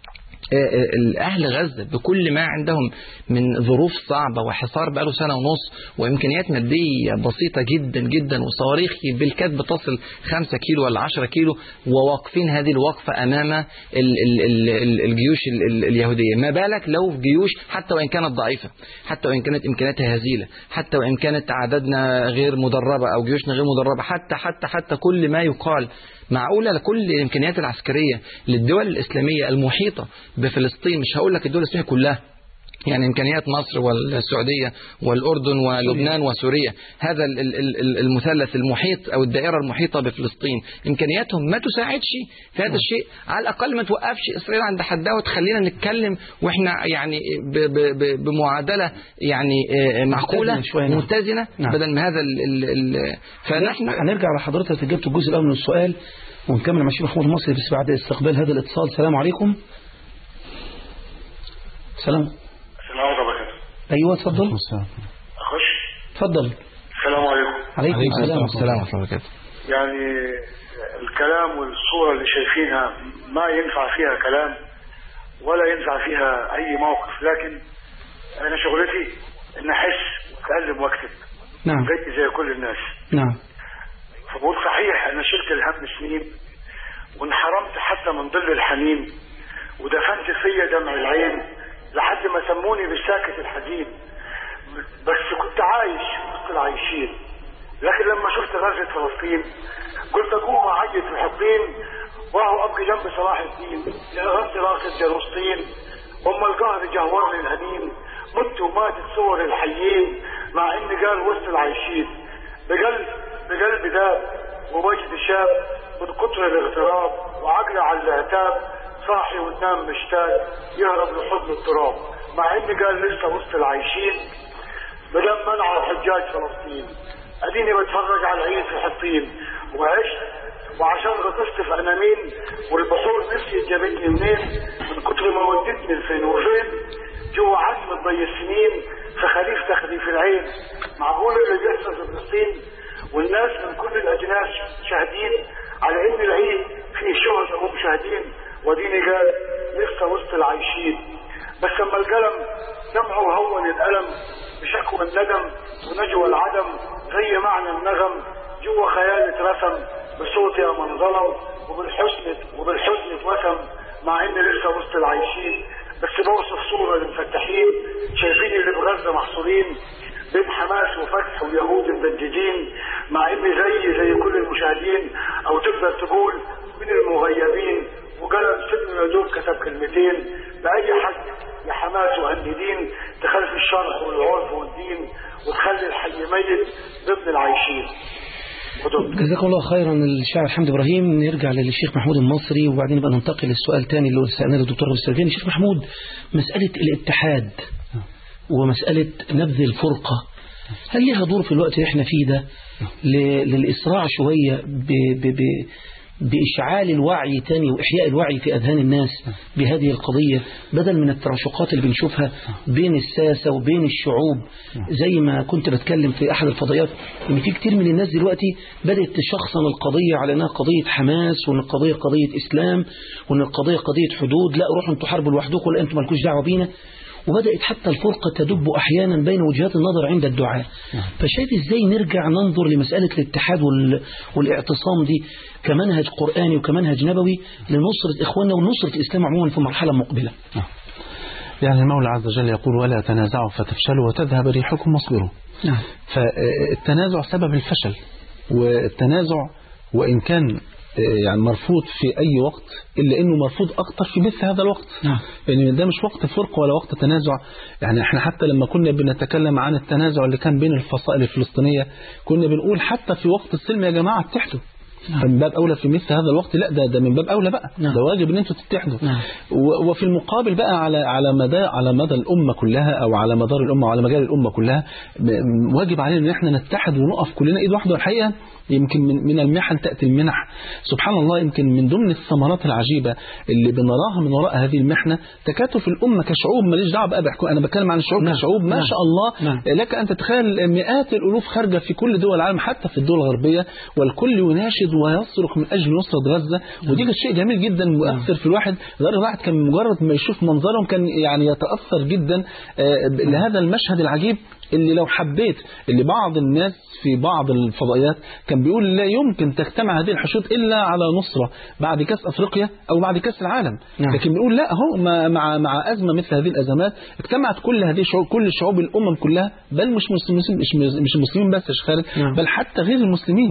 أهل غزة بكل ما عندهم من ظروف صعبة وحصار بقاله سنة ونص وإمكانيات مادية بسيطة جدا جدا وصواريخ بالكاد بتصل خمسة كيلو ولا عشرة كيلو، وواقفين هذه الوقفة أمام الجيوش اليهودية، ما بالك لو جيوش حتى وإن كانت ضعيفة، حتى وإن كانت إمكانياتها هزيلة، حتى وإن كانت عددنا غير مدربة أو جيوشنا غير مدربة، حتى حتى حتى كل ما يقال معقولة لكل الإمكانيات العسكرية للدول الإسلامية المحيطة بفلسطين، مش هقول لك الدول الإسلامية كلها، يعني إمكانيات مصر والسعودية والأردن ولبنان وسوريا، هذا المثلث المحيط أو الدائرة المحيطة بفلسطين، إمكانياتهم ما تساعدش في هذا الشيء. على الأقل ما توقفش إسرائيل عند حدها وتخلينا نتكلم وإحنا يعني بمعادلة يعني معقولة متزنة بدل من هذا ال ال فنحن هنرجع لحضرتك جبت الجزء الأول من السؤال ونكمل مع الشيخ محمود المصري بس بعد استقبال هذا الاتصال. السلام عليكم. سلام. السلام عليكم. ايوه اتفضل. اخش. اتفضل. السلام عليكم. عليكم السلام ورحمه الله وبركاته. يعني الكلام والصوره اللي شايفينها ما ينفع فيها كلام ولا ينفع فيها اي موقف، لكن انا شغلتي ان احس واتكلم واكتب. نعم. بقيت زي كل الناس. نعم. فبقول صحيح انا شلت الهم سنين وانحرمت حتى من ظل الحنين ودفنت فيا دمع العين لحد ما سموني بالساكت الحزين، بس كنت عايش وسط العايشين. لكن لما شفت غزة فلسطين قلت اقوم اعيط في حطين واهو ابقي جنب صلاح الدين يا غزة راقد جلسطين، ام القهر جهورني الهنين مت وماتت صور الحيين مع ان قال وسط العايشين. بقلب بقلب داب ووجد شاب من كتر الاغتراب وعقلي على العتاب صاحي ونام مشتاق يهرب لحضن التراب، مع ان قال لسه وسط العايشين بدل منع حجاج فلسطين. اديني بتفرج على العيد في حطين وعشت وعشان غطست في انامين والبحور نفسي جابتني منين من كتر ما ودتني لفين وفين جوا عزم ضي السنين في خليف تخدي في العين. معقول اللي بيحصل في فلسطين والناس من كل الاجناس شاهدين على ان العيد فيه شهداء ومشاهدين، وديني قال لسه وسط العايشين. بس لما القلم دمعه هون الالم بشكوى الندم ونجوى العدم زي معنى النغم جوا خيال اترسم بصوت يا من ظلم وبالحزن وبالحزن اتوسم، مع ان لسه وسط العايشين. بس بوصف صورة للمفتحين شايفين اللي بغزة محصورين بين حماس وفتح ويهود مدججين، مع اني زي زي كل المشاهدين او تقدر تقول من المغيبين، وقلم سن يا دوب كتب كلمتين باي حد لحماس وهنددين تخلف الشرع والعرف والدين وتخلي الحي ميت ضمن العايشين. جزاكم الله خيرا الشاعر حمد إبراهيم. نرجع للشيخ محمود المصري وبعدين بقى ننتقل للسؤال الثاني اللي سألناه للدكتور السلفاني. الشيخ محمود، مسألة الاتحاد ومسألة نبذ الفرقة هل لها دور في الوقت اللي احنا فيه ده للإسراع شوية ب ب ب بإشعال الوعي تاني وإحياء الوعي في أذهان الناس بهذه القضية بدل من التراشقات اللي بنشوفها بين الساسة وبين الشعوب؟ زي ما كنت بتكلم في أحد الفضائيات إن في كتير من الناس دلوقتي بدأت تشخصن القضية على أنها قضية حماس وأن القضية قضية إسلام وأن القضية قضية حدود، لا روحوا انتوا حاربوا لوحدكم ولا أنتوا مالكوش دعوة بينا. وبدأت حتى الفرقة تدب أحيانا بين وجهات النظر عند الدعاء. فشايف إزاي نرجع ننظر لمسألة الاتحاد والاعتصام دي كمنهج قرآني وكمنهج نبوي لنصرة إخواننا ونصرة الإسلام عموما في مرحلة مقبلة؟ يعني المولى عز وجل يقول ولا تنازعوا فتفشلوا وتذهب ريحكم واصبروا. فالتنازع سبب الفشل، والتنازع وإن كان يعني مرفوض في أي وقت إلا أنه مرفوض أكتر في مثل هذا الوقت. نعم. يعني ده مش وقت فرق ولا وقت تنازع. يعني احنا حتى لما كنا بنتكلم عن التنازع اللي كان بين الفصائل الفلسطينية كنا بنقول حتى في وقت السلم يا جماعة اتحدوا. نعم. فمن باب أولى في مثل هذا الوقت لا ده ده من باب أولى بقى. نعم. ده واجب ان انتوا تتحدوا. نعم. وفي المقابل بقى على على مدى على مدى الأمة كلها أو على مدار الأمة وعلى مجال الأمة كلها واجب علينا ان احنا نتحد ونقف كلنا ايد واحدة. والحقيقة يمكن من من المحن تأتي المنح. سبحان الله، يمكن من ضمن الثمرات العجيبة اللي بنراها من وراء هذه المحنة تكاتف الأمة كشعوب. ماليش دعوة بقى بحكم أنا بتكلم عن الشعوب. نعم. كشعوب ما نعم. شاء الله. نعم. لك أن تتخيل مئات الألوف خارجة في كل دول العالم حتى في الدول الغربية والكل يناشد ويصرخ من أجل نصرة غزة. نعم. ودي شيء جميل جدا مؤثر. نعم. في الواحد غير الواحد كان مجرد ما يشوف منظرهم كان يعني يتأثر جدا لهذا المشهد العجيب اللي لو حبيت اللي بعض الناس في بعض الفضائيات كان بيقول لا يمكن تجتمع هذه الحشود إلا على نصرة بعد كأس أفريقيا أو بعد كأس العالم. نعم. لكن بيقول لا هو مع مع أزمة مثل هذه الأزمات اجتمعت كل هذه الشعوب كل شعوب الأمم كلها بل مش مسلمين مش مش المسلمين بس يا شيخ خالد. نعم. بل حتى غير المسلمين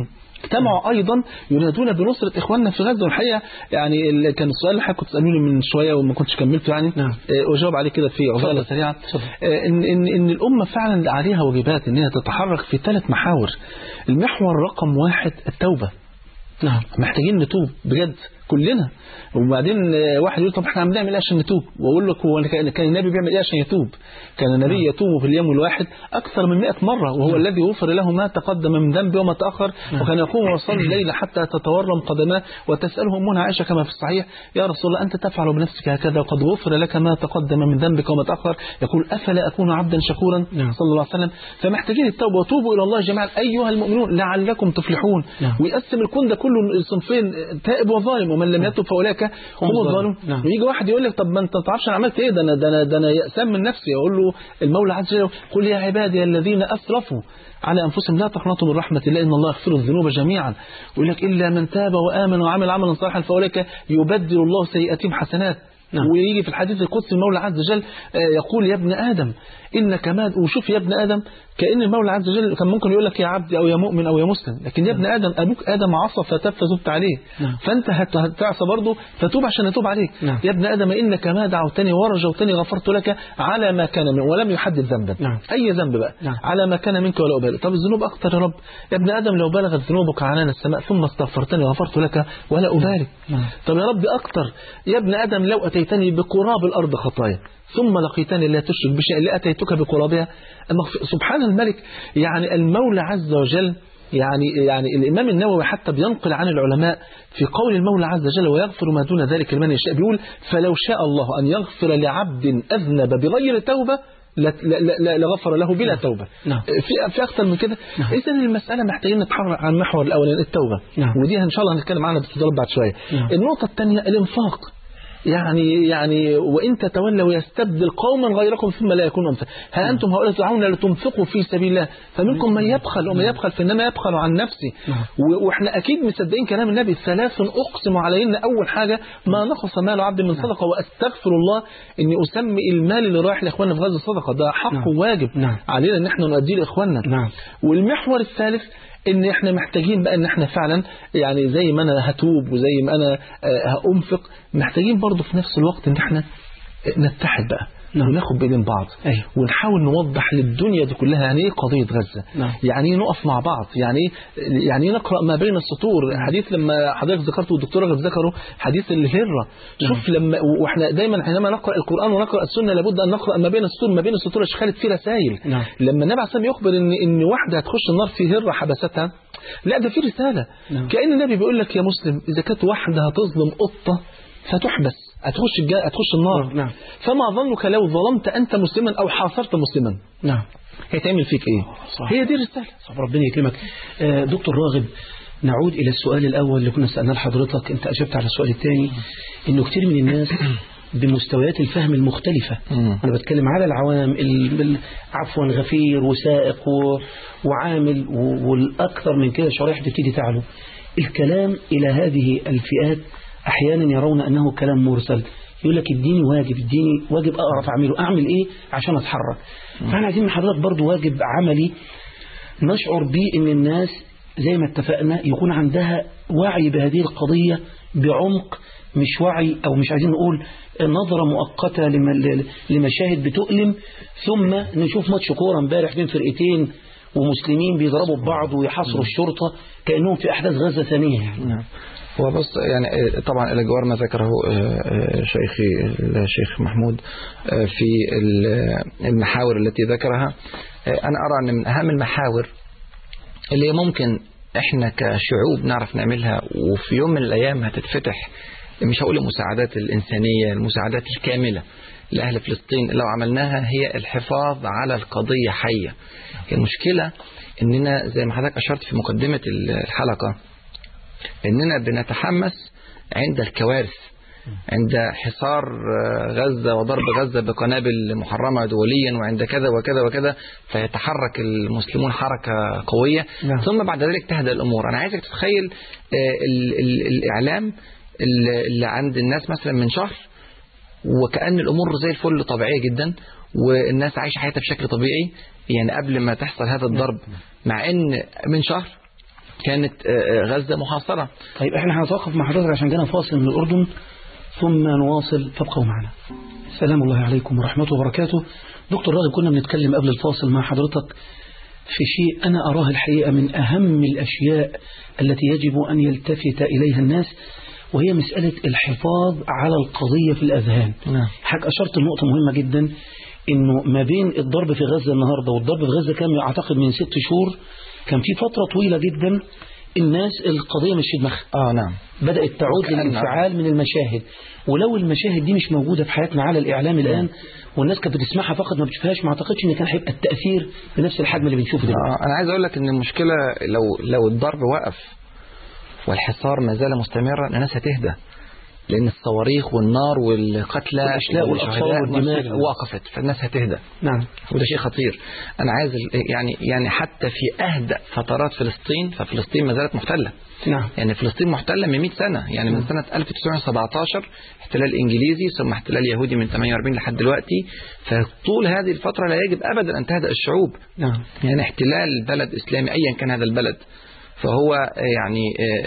اجتمعوا أيضا ينادون بنصرة إخواننا في غزة. والحقيقة يعني كان السؤال اللي حضرتك كنت تسألوني من شوية وما كنتش كملته يعني نعم. أجاوب عليه كده في عجالة سريعة. إن, إن, إن الأمة فعلا عليها واجبات إنها تتحرك في ثلاث محاور. المحور رقم واحد التوبة. نعم. محتاجين نتوب بجد كلنا. وبعدين واحد يقول طب احنا بنعمل ايه عشان نتوب؟ واقول لك هو كان النبي بيعمل ايه عشان يتوب؟ كان النبي يتوب في اليوم الواحد اكثر من مئة مرة، وهو نعم. الذي غفر له ما تقدم من ذنبه وما تاخر. نعم. وكان يقوم ويصلي الليل حتى تتورم قدماه وتساله امنا عائشه كما في الصحيح يا رسول الله انت تفعل بنفسك هكذا وقد غفر لك ما تقدم من ذنبك وما تاخر. يقول افلا اكون عبدا شكورا. نعم. صلى الله عليه وسلم. فمحتاجين التوبه وتوبوا الى الله جميعا ايها المؤمنون لعلكم تفلحون. نعم. ويقسم الكون ده كله صنفين تائب وظالم ومن لم يتب فاولئك هم الظالمون. نعم. ويجي واحد يقول لك طب ما انت ما تعرفش انا عملت ايه؟ ده انا ده انا ده انا يأسان من نفسي. اقول له المولى عز وجل قل يا عبادي الذين اسرفوا على انفسهم لا تقنطوا من رحمه الله ان الله يغفر الذنوب جميعا. ويقول لك الا من تاب وامن وعمل عملا صالحا فاولئك يبدل الله سيئاتهم حسنات. نعم. ويجي في الحديث القدسي المولى عز وجل يقول يا ابن آدم إنك ماد. وشوف يا ابن آدم كأن المولى عز وجل كان ممكن يقول لك يا عبدي أو يا مؤمن أو يا مسلم، لكن يا ابن آدم أبوك آدم عصى فتاب فتبت عليه. نعم. فأنت هتعصى برضه فتوب عشان أتوب عليك. نعم. يا ابن آدم إنك ما دعوتني ورجوتني غفرت لك على ما كان منك ولم يحدد ذنبا. نعم. أي ذنب بقى. نعم. على ما كان منك ولا أبالي. طب الذنوب أكتر يا رب. يا ابن آدم لو بلغت ذنوبك عنان السماء ثم استغفرتني غفرت لك ولا أبالي. نعم. طب يا رب أكتر. يا ابن آدم لو أتيتني بقراب الأرض خطايا ثم لقيتني لا تشرك بشيء لأتيتك بقرابها. سبحان الملك. يعني المولى عز وجل يعني يعني الإمام النووي حتى بينقل عن العلماء في قول المولى عز وجل ويغفر ما دون ذلك لمن يشاء، بيقول فلو شاء الله أن يغفر لعبد أذنب بغير توبة لغفر له بلا توبة. نعم. في في أكثر من كده. نعم. إذا المسألة محتاجين نتحرك عن المحور الأول التوبة. نعم. ودي إن شاء الله هنتكلم عنها باستفاضة بعد شوية. نعم. النقطة الثانية الإنفاق. يعني يعني وإن تتولوا يستبدل قوما غيركم ثم لا يكونوا أمثال. ها أنتم هؤلاء تدعون لتنفقوا في سبيل الله فمنكم من يبخل ومن يبخل فإنما يبخل عن نفسه. وإحنا أكيد مصدقين كلام النبي ثلاث أقسم عليهن. أول حاجة ما نقص مال عبد من صدقة وأستغفر الله إني أسمي المال اللي رايح لإخواننا في غزة صدقة. ده حق واجب علينا إن إحنا نؤديه لإخواننا. والمحور الثالث ان احنا محتاجين بقى ان احنا فعلا يعني زي ما انا هتوب وزي ما انا هأنفق محتاجين برضو في نفس الوقت ان احنا نتحد بقى. نعم. وناخد بإيدين بعض. أيوه. ونحاول نوضح للدنيا دي كلها يعني ايه قضية غزة. نعم. يعني ايه نقف مع بعض، يعني ايه يعني نقرأ ما بين السطور. نعم. حديث لما حضرتك ذكرته والدكتور رغب ذكره حديث الهرة. نعم. شوف لما واحنا دايما حينما نقرأ القرآن ونقرأ السنة لابد ان نقرأ ما بين السطور. ما بين السطور يا شيخ خالد في رسائل. نعم. لما النبي عليه الصلاة يخبر ان ان واحدة هتخش النار في هرة حبستها، لا ده في رسالة. نعم. كأن النبي بيقول لك يا مسلم إذا كانت واحدة هتظلم قطة فتحبس هتخش الجا... هتخش النار. نعم. فما ظنك لو ظلمت أنت مسلما أو حاصرت مسلما. نعم. هيتعمل فيك إيه؟ صح. هي دي الرسالة. صح. ربنا يكرمك. آه دكتور راغب، نعود إلى السؤال الأول اللي كنا سألناه لحضرتك، أنت أجبت على السؤال الثاني إنه كتير من الناس بمستويات الفهم المختلفة. مم. أنا بتكلم على العوام عفوا غفير وسائق وعامل والأكثر من كده شرائح تبتدي تعلو الكلام إلى هذه الفئات. أحيانا يرون أنه كلام مرسل، يقول لك اديني واجب اديني واجب أعرف أعمله، أعمل إيه عشان أتحرك. فاحنا عايزين من حضرتك برضو واجب عملي نشعر به إن الناس زي ما اتفقنا يكون عندها وعي بهذه القضية بعمق، مش وعي أو مش عايزين نقول نظرة مؤقتة لمشاهد بتؤلم ثم نشوف ماتش كورة امبارح بين فرقتين ومسلمين بيضربوا ببعض ويحاصروا الشرطة كأنهم في أحداث غزة ثانية. يعني وبص يعني طبعا إلى جوار ما ذكره شيخي الشيخ محمود في المحاور التي ذكرها، أنا أرى أن من أهم المحاور اللي ممكن إحنا كشعوب نعرف نعملها وفي يوم من الأيام هتتفتح، مش هقول المساعدات الإنسانية، المساعدات الكاملة لأهل فلسطين لو عملناها، هي الحفاظ على القضية حية. المشكلة إننا زي ما حضرتك أشرت في مقدمة الحلقة إننا بنتحمس عند الكوارث، عند حصار غزة وضرب غزة بقنابل محرمة دوليا وعند كذا وكذا وكذا، فيتحرك المسلمون حركة قوية. نعم. ثم بعد ذلك تهدأ الأمور. أنا عايزك تتخيل ال ال الإعلام اللي عند الناس مثلا من شهر وكأن الأمور زي الفل طبيعية جدا والناس عايشة حياتها بشكل طبيعي، يعني قبل ما تحصل هذا الضرب، مع أن من شهر كانت غزة محاصرة. طيب احنا هنتوقف مع حضرتك عشان جانا فاصل من الأردن ثم نواصل، فابقوا معنا. سلام الله عليكم ورحمته وبركاته. دكتور راغب، كنا بنتكلم قبل الفاصل مع حضرتك في شيء أنا أراه الحقيقة من أهم الأشياء التي يجب أن يلتفت إليها الناس، وهي مسألة الحفاظ على القضية في الأذهان. نعم. حضرتك أشرت لنقطة مهمة جدا، إنه ما بين الضرب في غزة النهاردة والضرب في غزة كان أعتقد من ست شهور، كان في فترة طويلة جدا الناس القضية مش في دماغها. آه نعم. بدأت تعود للانفعال من المشاهد، ولو المشاهد دي مش موجودة في حياتنا على الإعلام الآن والناس كانت بتسمعها فقط ما بتشوفهاش، ما أعتقدش إن كان هيبقى التأثير بنفس الحجم اللي بنشوفه دلوقتي. آه أنا عايز أقول لك إن المشكلة لو لو الضرب وقف والحصار ما زال مستمرا الناس هتهدى، لأن الصواريخ والنار والقتلى والأشلاء والأطفال والدماء وقفت، فالناس هتهدى. نعم. وده شيء خطير. أنا عايز يعني يعني حتى في أهدأ فترات فلسطين، ففلسطين ما زالت محتلة. نعم. يعني فلسطين محتلة من مئة سنة، يعني من سنة ألف وتسعمائة وسبعة عشر احتلال إنجليزي ثم احتلال يهودي من ثمانية وأربعين لحد دلوقتي، فطول هذه الفترة لا يجب أبدا أن تهدأ الشعوب. نعم. يعني احتلال بلد إسلامي أيا كان هذا البلد فهو يعني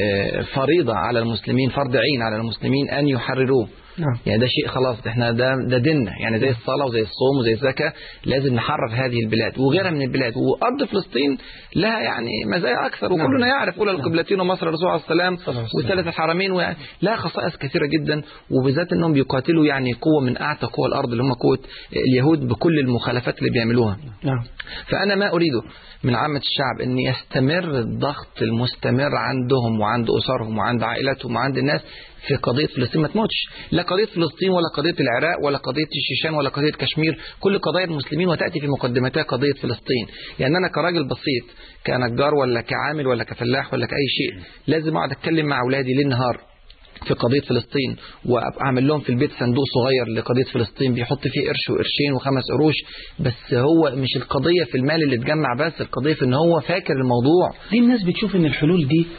فريضة على المسلمين، فرض عين على المسلمين أن يحرروه. نعم. يعني ده شيء خلاص، احنا ده ده ديننا، يعني زي الصلاة وزي الصوم وزي الزكاة لازم نحرر هذه البلاد وغيرها من البلاد. وأرض فلسطين لها يعني مزايا أكثر، وكلنا نعم. يعرف أولى القبلتين ومصر الرسول عليه السلام وثلاث الحرمين، ويعني لها خصائص كثيرة جدا، وبالذات أنهم بيقاتلوا يعني قوة من أعتى قوى الأرض اللي هم قوة اليهود بكل المخالفات اللي بيعملوها. نعم. فأنا ما أريده من عامة الشعب أن يستمر الضغط المستمر عندهم وعند أسرهم وعند عائلاتهم وعند الناس في قضية فلسطين. ما تموتش، لا قضية فلسطين ولا قضية العراق ولا قضية الشيشان ولا قضية كشمير، كل قضايا المسلمين وتأتي في مقدمتها قضية فلسطين. يعني أنا كراجل بسيط كنجار ولا كعامل ولا كفلاح ولا كأي شيء لازم أقعد أتكلم مع أولادي ليل نهار في قضية فلسطين، وأعمل لهم في البيت صندوق صغير لقضية فلسطين بيحط فيه قرش وقرشين وخمس قروش، بس هو مش القضية في المال اللي اتجمع، بس القضية في ان هو فاكر الموضوع. دي الناس بتشوف ان الحلول دي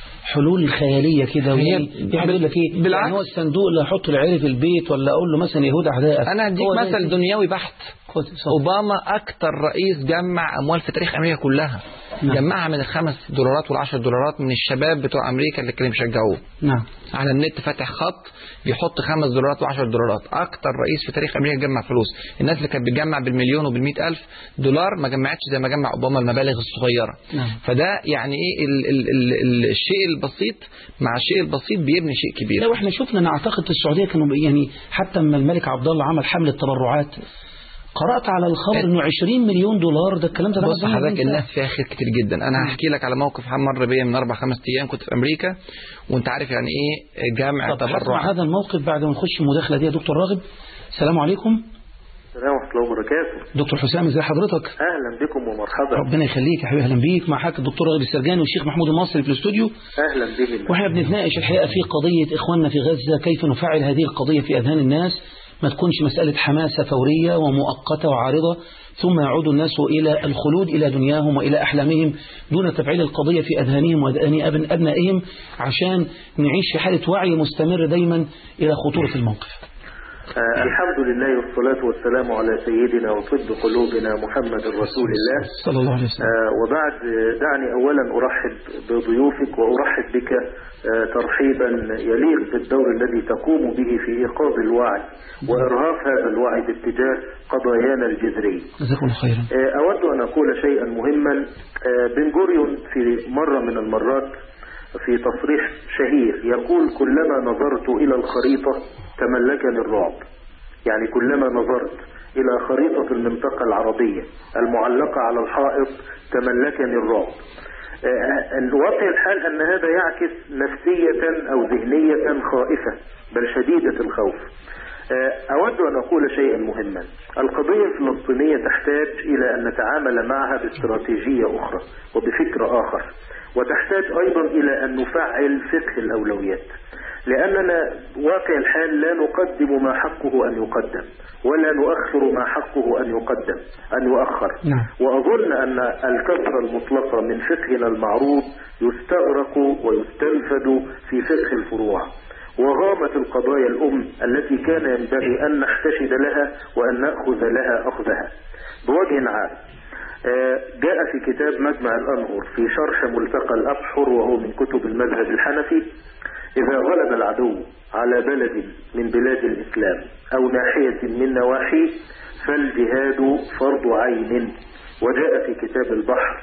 حلول خيالية كده، يقول لك ايه بالعكس، يعني هو الصندوق اللي احطه لعيلي في البيت، ولا اقول له مثلا يهود اعدائك. انا هديك مثل دنيوي بحت. اوباما اكتر رئيس جمع اموال في تاريخ امريكا كلها. نعم. جمعها من الخمس دولارات والعشر دولارات من الشباب بتوع امريكا اللي كانوا بيشجعوه. نعم. على النت فاتح خط بيحط خمس دولارات وعشر دولارات. اكتر رئيس في تاريخ امريكا جمع فلوس. الناس اللي كانت بتجمع بالمليون وبالمئة الف دولار ما جمعتش زي ما جمع اوباما المبالغ الصغيره. نعم. فده يعني ايه ال ال ال ال الشيء البسيط مع الشيء البسيط بيبني شيء كبير. لو احنا شفنا ان اعتقد في السعوديه كانوا يعني حتى لما الملك عبد الله عمل حمله تبرعات، قرأت على الخبر انه عشرين مليون دولار. ده الكلام ده بص حضرتك الناس فيها خير كتير جدا. انا هحكي لك على موقف مر بيا من اربع خمس ايام. كنت في امريكا وانت عارف يعني ايه جامع تبرع. هذا الموقف بعد ما نخش المداخله دي يا دكتور راغب. السلام عليكم. السلام ورحمه الله وبركاته. دكتور حسام ازي حضرتك؟ اهلا بكم ومرحبا. ربنا يخليك يا حبيبي. اهلا بيك. مع حضرتك الدكتور راغب السرجاني والشيخ محمود المصري في الاستوديو. اهلا بهم. واحنا بنتناقش الحقيقه في قضيه اخواننا في غزه، كيف نفعل هذه القضيه في اذهان الناس، ما تكونش مسألة حماسة فورية ومؤقتة وعارضة ثم يعود الناس إلى الخلود إلى دنياهم وإلى أحلامهم دون تفعيل القضية في أذهانهم وأذهان أبنائهم، عشان نعيش في حالة وعي مستمر دايما إلى خطورة الموقف. آه الحمد لله والصلاة والسلام على سيدنا وطب قلوبنا محمد رسول الله صلى الله عليه وسلم. آه وبعد دعني أولا أرحب بضيوفك وأرحب بك آه ترحيبا يليق بالدور الذي تقوم به في إيقاظ الوعي وإرهاف هذا الوعي باتجاه قضايانا الجذرية. جزاكم خيرا. آه أود أن أقول شيئا مهما. آه بن غوريون في مرة من المرات في تصريح شهير يقول: كلما نظرت إلى الخريطة تملكني الرعب. يعني كلما نظرت إلى خريطة المنطقة العربية المعلقة على الحائط تملكني الرعب. الواقع الحال أن هذا يعكس نفسية أو ذهنية خائفة بل شديدة الخوف. أود أن أقول شيئا مهما. القضية الفلسطينية تحتاج إلى أن نتعامل معها باستراتيجية أخرى وبفكر آخر، وتحتاج أيضا إلى أن نفعل فقه الأولويات، لأننا واقع الحال لا نقدم ما حقه أن يقدم ولا نؤخر ما حقه أن يقدم أن يؤخر. نعم. وأظن أن الكثرة المطلقة من فقهنا المعروض يستغرق ويستنفد في فقه الفروع وغامة القضايا الأم التي كان ينبغي أن نحتشد لها وأن نأخذ لها أخذها. بوجه عام جاء في كتاب مجمع الأنهر في شرح ملتقى الأبحر وهو من كتب المذهب الحنفي: إذا غلب العدو على بلد من بلاد الإسلام أو ناحية من نواحيه فالجهاد فرض عين. وجاء في كتاب البحر: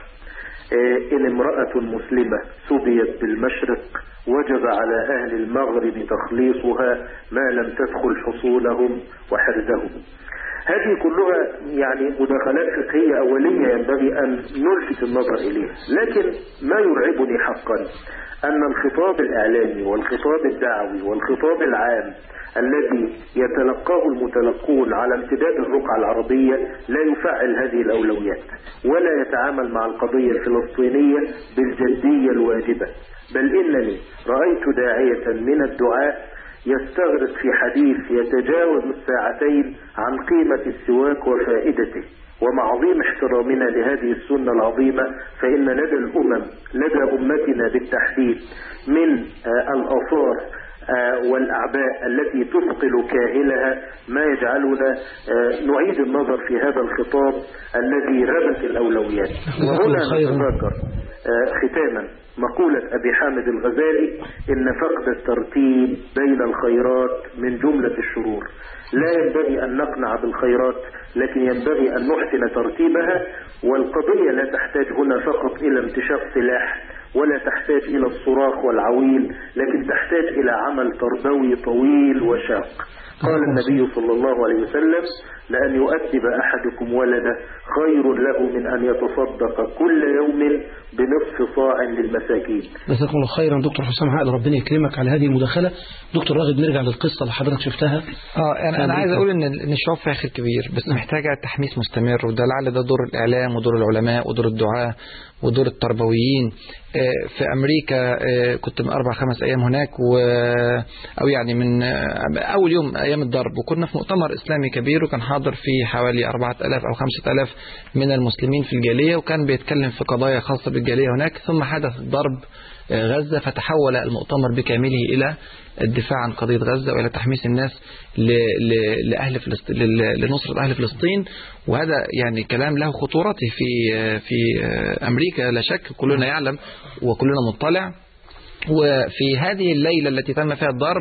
إن امرأة مسلمة سبيت بالمشرق وجب على أهل المغرب تخليصها ما لم تدخل حصولهم وحرزهم. هذه كلها يعني مداخلات فقهية أولية ينبغي أن نلفت النظر إليها، لكن ما يرعبني حقا أن الخطاب الإعلامي والخطاب الدعوي والخطاب العام الذي يتلقاه المتلقون على امتداد الرقعة العربية لا يفعل هذه الأولويات ولا يتعامل مع القضية الفلسطينية بالجدية الواجبة، بل إنني رأيت داعية من الدعاء يستغرق في حديث يتجاوز الساعتين عن قيمة السواك وفائدته. ومع عظيم احترامنا لهذه السنة العظيمة فإن لدى الأمم لدى أمتنا بالتحديد من الآثار والأعباء التي تثقل كاهلها ما يجعلنا نعيد النظر في هذا الخطاب الذي ربك الأولويات. وهنا نتذكر ختاما مقولة أبي حامد الغزالي: إن فقد الترتيب بين الخيرات من جملة الشرور. لا ينبغي أن نقنع بالخيرات، لكن ينبغي أن نحسن ترتيبها. والقضية لا تحتاج هنا فقط إلى امتشاق سلاح ولا تحتاج إلى الصراخ والعويل، لكن تحتاج إلى عمل تربوي طويل وشاق. قال النبي صلى الله عليه وسلم: لأن يؤدب أحدكم ولده خير له من أن يتصدق كل يوم بنصف صاع للمساكين. جزاكم الله خيرا دكتور حسام عقل، ربنا يكرمك على هذه المداخلة. دكتور راغب، نرجع للقصة اللي حضرتك شفتها. اه يعني انا عايز اقول ان ان الشعوب فيها خير كبير، بس محتاجه تحميس مستمر، وده لعل ده دور الاعلام ودور العلماء ودور الدعاة ودور التربويين. في امريكا كنت من اربع خمس ايام هناك، و او يعني من اول يوم ايام الضرب، وكنا في مؤتمر اسلامي كبير، وكان حاضر فيه حوالي أربعة آلاف او خمسة آلاف من المسلمين في الجالية، وكان بيتكلم في قضايا خاصة بالجالية هناك. ثم حدث ضرب غزة، فتحول المؤتمر بكامله إلى الدفاع عن قضية غزة وإلى تحميس الناس لأهل فلسطين، لنصرة أهل فلسطين. وهذا يعني كلام له خطورته في في أمريكا لا شك، كلنا يعلم وكلنا مطلع. وفي هذه الليلة التي تم فيها الضرب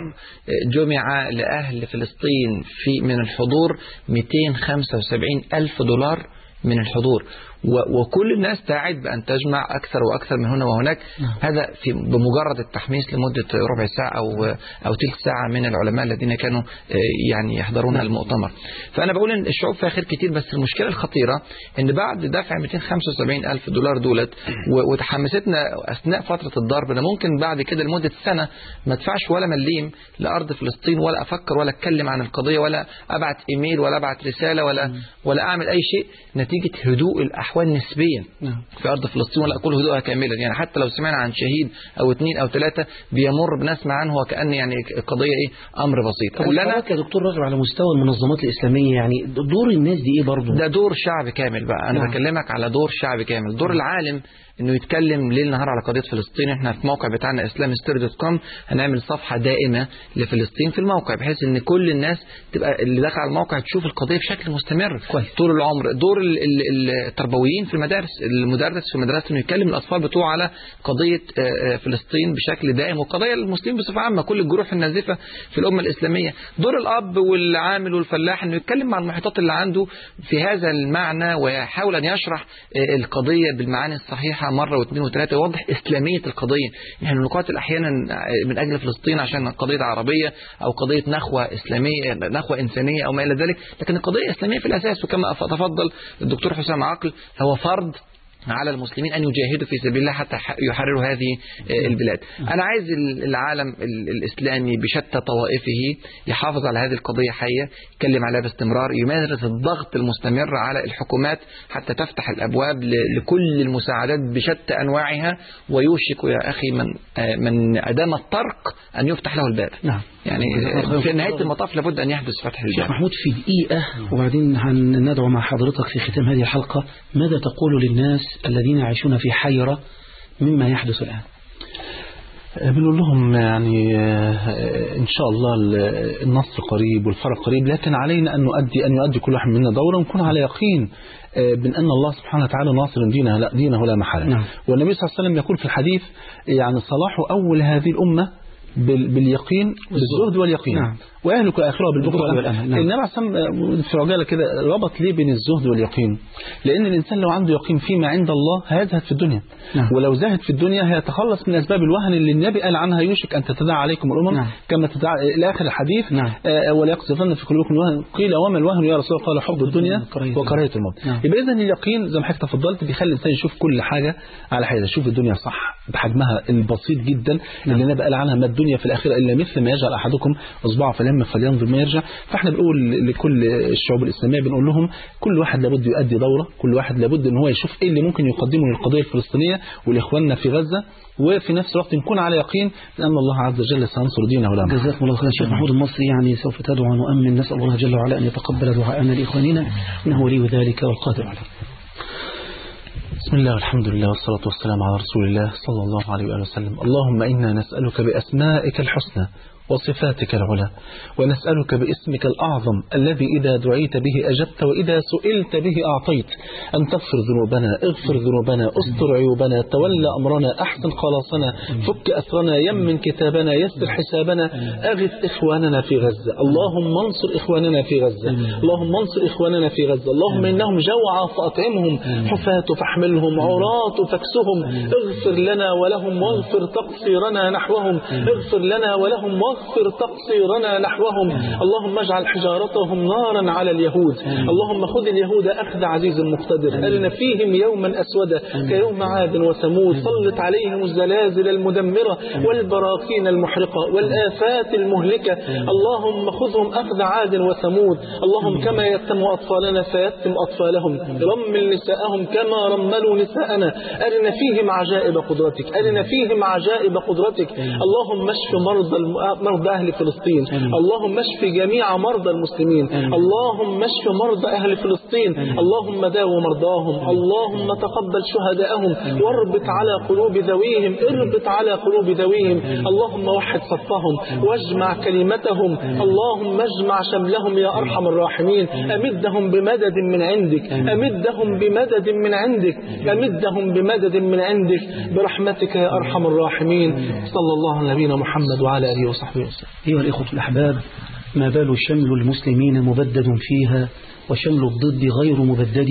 جمع لأهل فلسطين في من الحضور مئتين وخمسة وسبعين ألف دولار من الحضور، وكل الناس تعد بأن تجمع أكثر وأكثر من هنا وهناك. هذا في بمجرد التحميس لمدة ربع ساعة أو أو تلت ساعة من العلماء الذين كانوا يعني يحضرون المؤتمر. فأنا بقول إن الشعوب فيها خير كتير، بس المشكلة الخطيرة إن بعد دفع مئتين وخمسة وسبعين ألف دولار دولت وتحمستنا أثناء فترة الضرب، أنا ممكن بعد كده لمدة سنة ما ادفعش ولا مليم لأرض فلسطين، ولا أفكر ولا أتكلم عن القضية، ولا أبعت إيميل، ولا أبعت رسالة، ولا ولا أعمل أي شيء، نتيجة هدوء الأحوال نسبيا في أرض فلسطين، ولا أقول هدوءها كاملا. يعني حتى لو سمعنا عن شهيد أو اثنين أو ثلاثة بيمر بنسمع عنه وكأن يعني قضية إيه أمر بسيط. لنا يا دكتور راغب على مستوى المنظمات الإسلامية، يعني دور الناس دي إيه برضه؟ ده دور شعب كامل بقى. أنا نعم. بكلمك على دور شعب كامل. دور العالم انه يتكلم ليل نهار على قضيه فلسطين. احنا في موقع بتاعنا اسلام ستوري دوت كوم هنعمل صفحه دائمه لفلسطين في الموقع، بحيث ان كل الناس تبقى اللي داخل على الموقع تشوف القضيه بشكل مستمر كويس طول العمر. دور التربويين في المدارس، المدرس في المدرسه انه يكلم الاطفال بتوعه على قضيه فلسطين بشكل دائم، وقضايا المسلمين بصفه عامه، كل الجروح النازفه في الامه الاسلاميه. دور الاب والعامل والفلاح انه يتكلم مع المحيطات اللي عنده في هذا المعنى، ويحاول ان يشرح القضيه بالمعاني الصحيحه مرة واثنين وثلاثة، يوضح إسلامية القضية. نحن نقاتل أحيانا من أجل فلسطين عشان قضية عربية أو قضية نخوة إسلامية، نخوة إنسانية أو ما إلى ذلك، لكن القضية إسلامية في الأساس. وكما تفضل الدكتور حسام عقل، هو فرض على المسلمين أن يجاهدوا في سبيل الله حتى يحرروا هذه البلاد. أنا عايز العالم الإسلامي بشتى طوائفه يحافظ على هذه القضية حية، يتكلم عليها باستمرار، يمارس الضغط المستمر على الحكومات حتى تفتح الأبواب لكل المساعدات بشتى أنواعها، ويوشك يا أخي من من أدام الطرق أن يفتح له الباب. نعم. يعني في نهاية المطاف لابد أن يحدث فتح الباب. شيخ محمود، في دقيقة وبعدين هندعو مع حضرتك في ختام هذه الحلقة، ماذا تقول للناس الذين يعيشون في حيرة مما يحدث الآن؟ بنقول لهم يعني إن شاء الله النصر قريب والفرج قريب، لكن علينا أن نؤدي أن يؤدي كل واحد منا دورا ونكون على يقين بأن الله سبحانه وتعالى ناصر دينه لا دينه لا محالة. نعم. والنبي صلى الله عليه وسلم يقول في الحديث يعني صلاح أول هذه الأمة باليقين بالزهد واليقين. نعم. وأهلك آخرها بالبخل والأمل. نعم. النبي صلى الله عليه وسلم في عجالة كده ربط ليه بين الزهد واليقين، لأن الإنسان لو عنده يقين فيما عند الله هيزهد في الدنيا. نعم. ولو زهد في الدنيا هيتخلص من أسباب الوهن اللي النبي قال عنها يوشك أن تتداعى عليكم الأمم. نعم. كما تداعى إلى آخر الحديث. نعم. آه ولا يقذفن في قلوبكم الوهن. قيل وما الوهن يا رسول الله؟ قال حب الدنيا وكراهية الموت. نعم. يبقى إذن اليقين زي ما حضرتك تفضلت بيخلي الإنسان يشوف كل حاجة على حاجة، يشوف الدنيا صح بحجمها البسيط جدا. نعم. اللي النبي قال عنها ما الدنيا في الآخرة إلا مثل ما يجعل أحدكم إصبعه في اليم فلينظر ما يرجع. فاحنا بنقول لكل الشعوب الإسلامية بنقول لهم كل واحد لابد يؤدي دورة، كل واحد لابد ان هو يشوف ايه اللي ممكن يقدمه للقضية الفلسطينية ولإخواننا في غزة، وفي نفس الوقت نكون على يقين بأن الله عز وجل سينصر دينه ولا محالة. جزاكم الله خيرا. الشيخ محمود المصري يعني سوف تدعو ونؤمن، نسأل الله جل وعلا أن يتقبل دعاءنا لإخواننا إنه ولي ذلك والقادر عليه. بسم الله والحمد لله والصلاة والسلام على رسول الله صلى الله عليه وآله وسلم. اللهم إنا نسألك بأسمائك الحسنى وصفاتك العلى، ونسألك باسمك الأعظم الذي إذا دعيت به أجبت وإذا سئلت به أعطيت، أن تغفر ذنوبنا، اغفر ذنوبنا، استر عيوبنا، تولى أمرنا، أحسن خلاصنا، فك أسرنا، يمن كتابنا، يسر حسابنا، أغث إخواننا في غزة. اللهم انصر إخواننا في غزة، اللهم انصر إخواننا في غزة. اللهم إنهم جوعى فأطعمهم، حفاة فاحملهم، عراة فاكسهم، اغفر لنا ولهم واغفر تقصيرنا نحوهم، اغفر لنا ولهم واغفر تقصيرنا نحوهم. اللهم اجعل حجارتهم نارا على اليهود. اللهم خذ اليهود أخذ عزيز مقتدر، أرنا فيهم يوما أسودا كيوم عاد وثمود، سلط عليهم الزلازل المدمرة والبراكين المحرقة والآفات المهلكة. اللهم خذهم أخذ عاد وثمود. اللهم كما يتم أطفالنا فيتم أطفالهم، رمل نساءهم كما رملوا نساءنا، أرنا فيهم عجائب قدرتك، أرنا فيهم عجائب قدرتك. اللهم اشف مرضى مرضى أهل فلسطين، اللهم اشف جميع مرضى المسلمين، اللهم اشف مرضى أهل فلسطين، اللهم داو مرضاهم، اللهم تقبل شهداءهم، واربط على قلوب ذويهم، اربط على قلوب ذويهم. اللهم وحد صفهم واجمع كلمتهم، اللهم اجمع شملهم يا أرحم الراحمين. أمدهم بمدد من عندك، أمدهم بمدد من عندك، أمدهم بمدد من عندك برحمتك يا أرحم الراحمين. صلى الله على نبينا محمد وعلى آله وصحبه وسلم. أيها الإخوة الأحباب، ما بال شمل المسلمين مبدد فيها وشمل الضد غير مبدد؟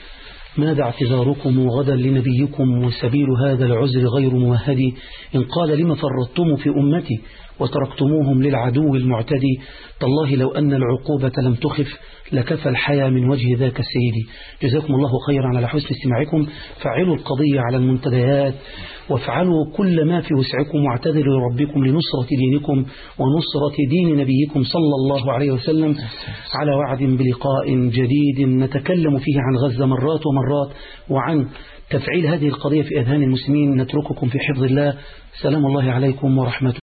ماذا اعتذاركم غدا لنبيكم وسبيل هذا العذر غير ممهد؟ إن قال لما فرطتم في أمتي وتركتموهم للعدو المعتدي؟ تالله لو أن العقوبة لم تخف لكفى الحياة من وجه ذاك السيد. جزاكم الله خيرا على حسن استماعكم. فعلوا القضية على المنتديات وافعلوا كل ما في وسعكم، واعتذروا لربكم لنصرة دينكم ونصرة دين نبيكم صلى الله عليه وسلم، على وعد بلقاء جديد نتكلم فيه عن غزة مرات ومرات وعن تفعيل هذه القضية في أذهان المسلمين. نترككم في حفظ الله. سلام الله عليكم ورحمة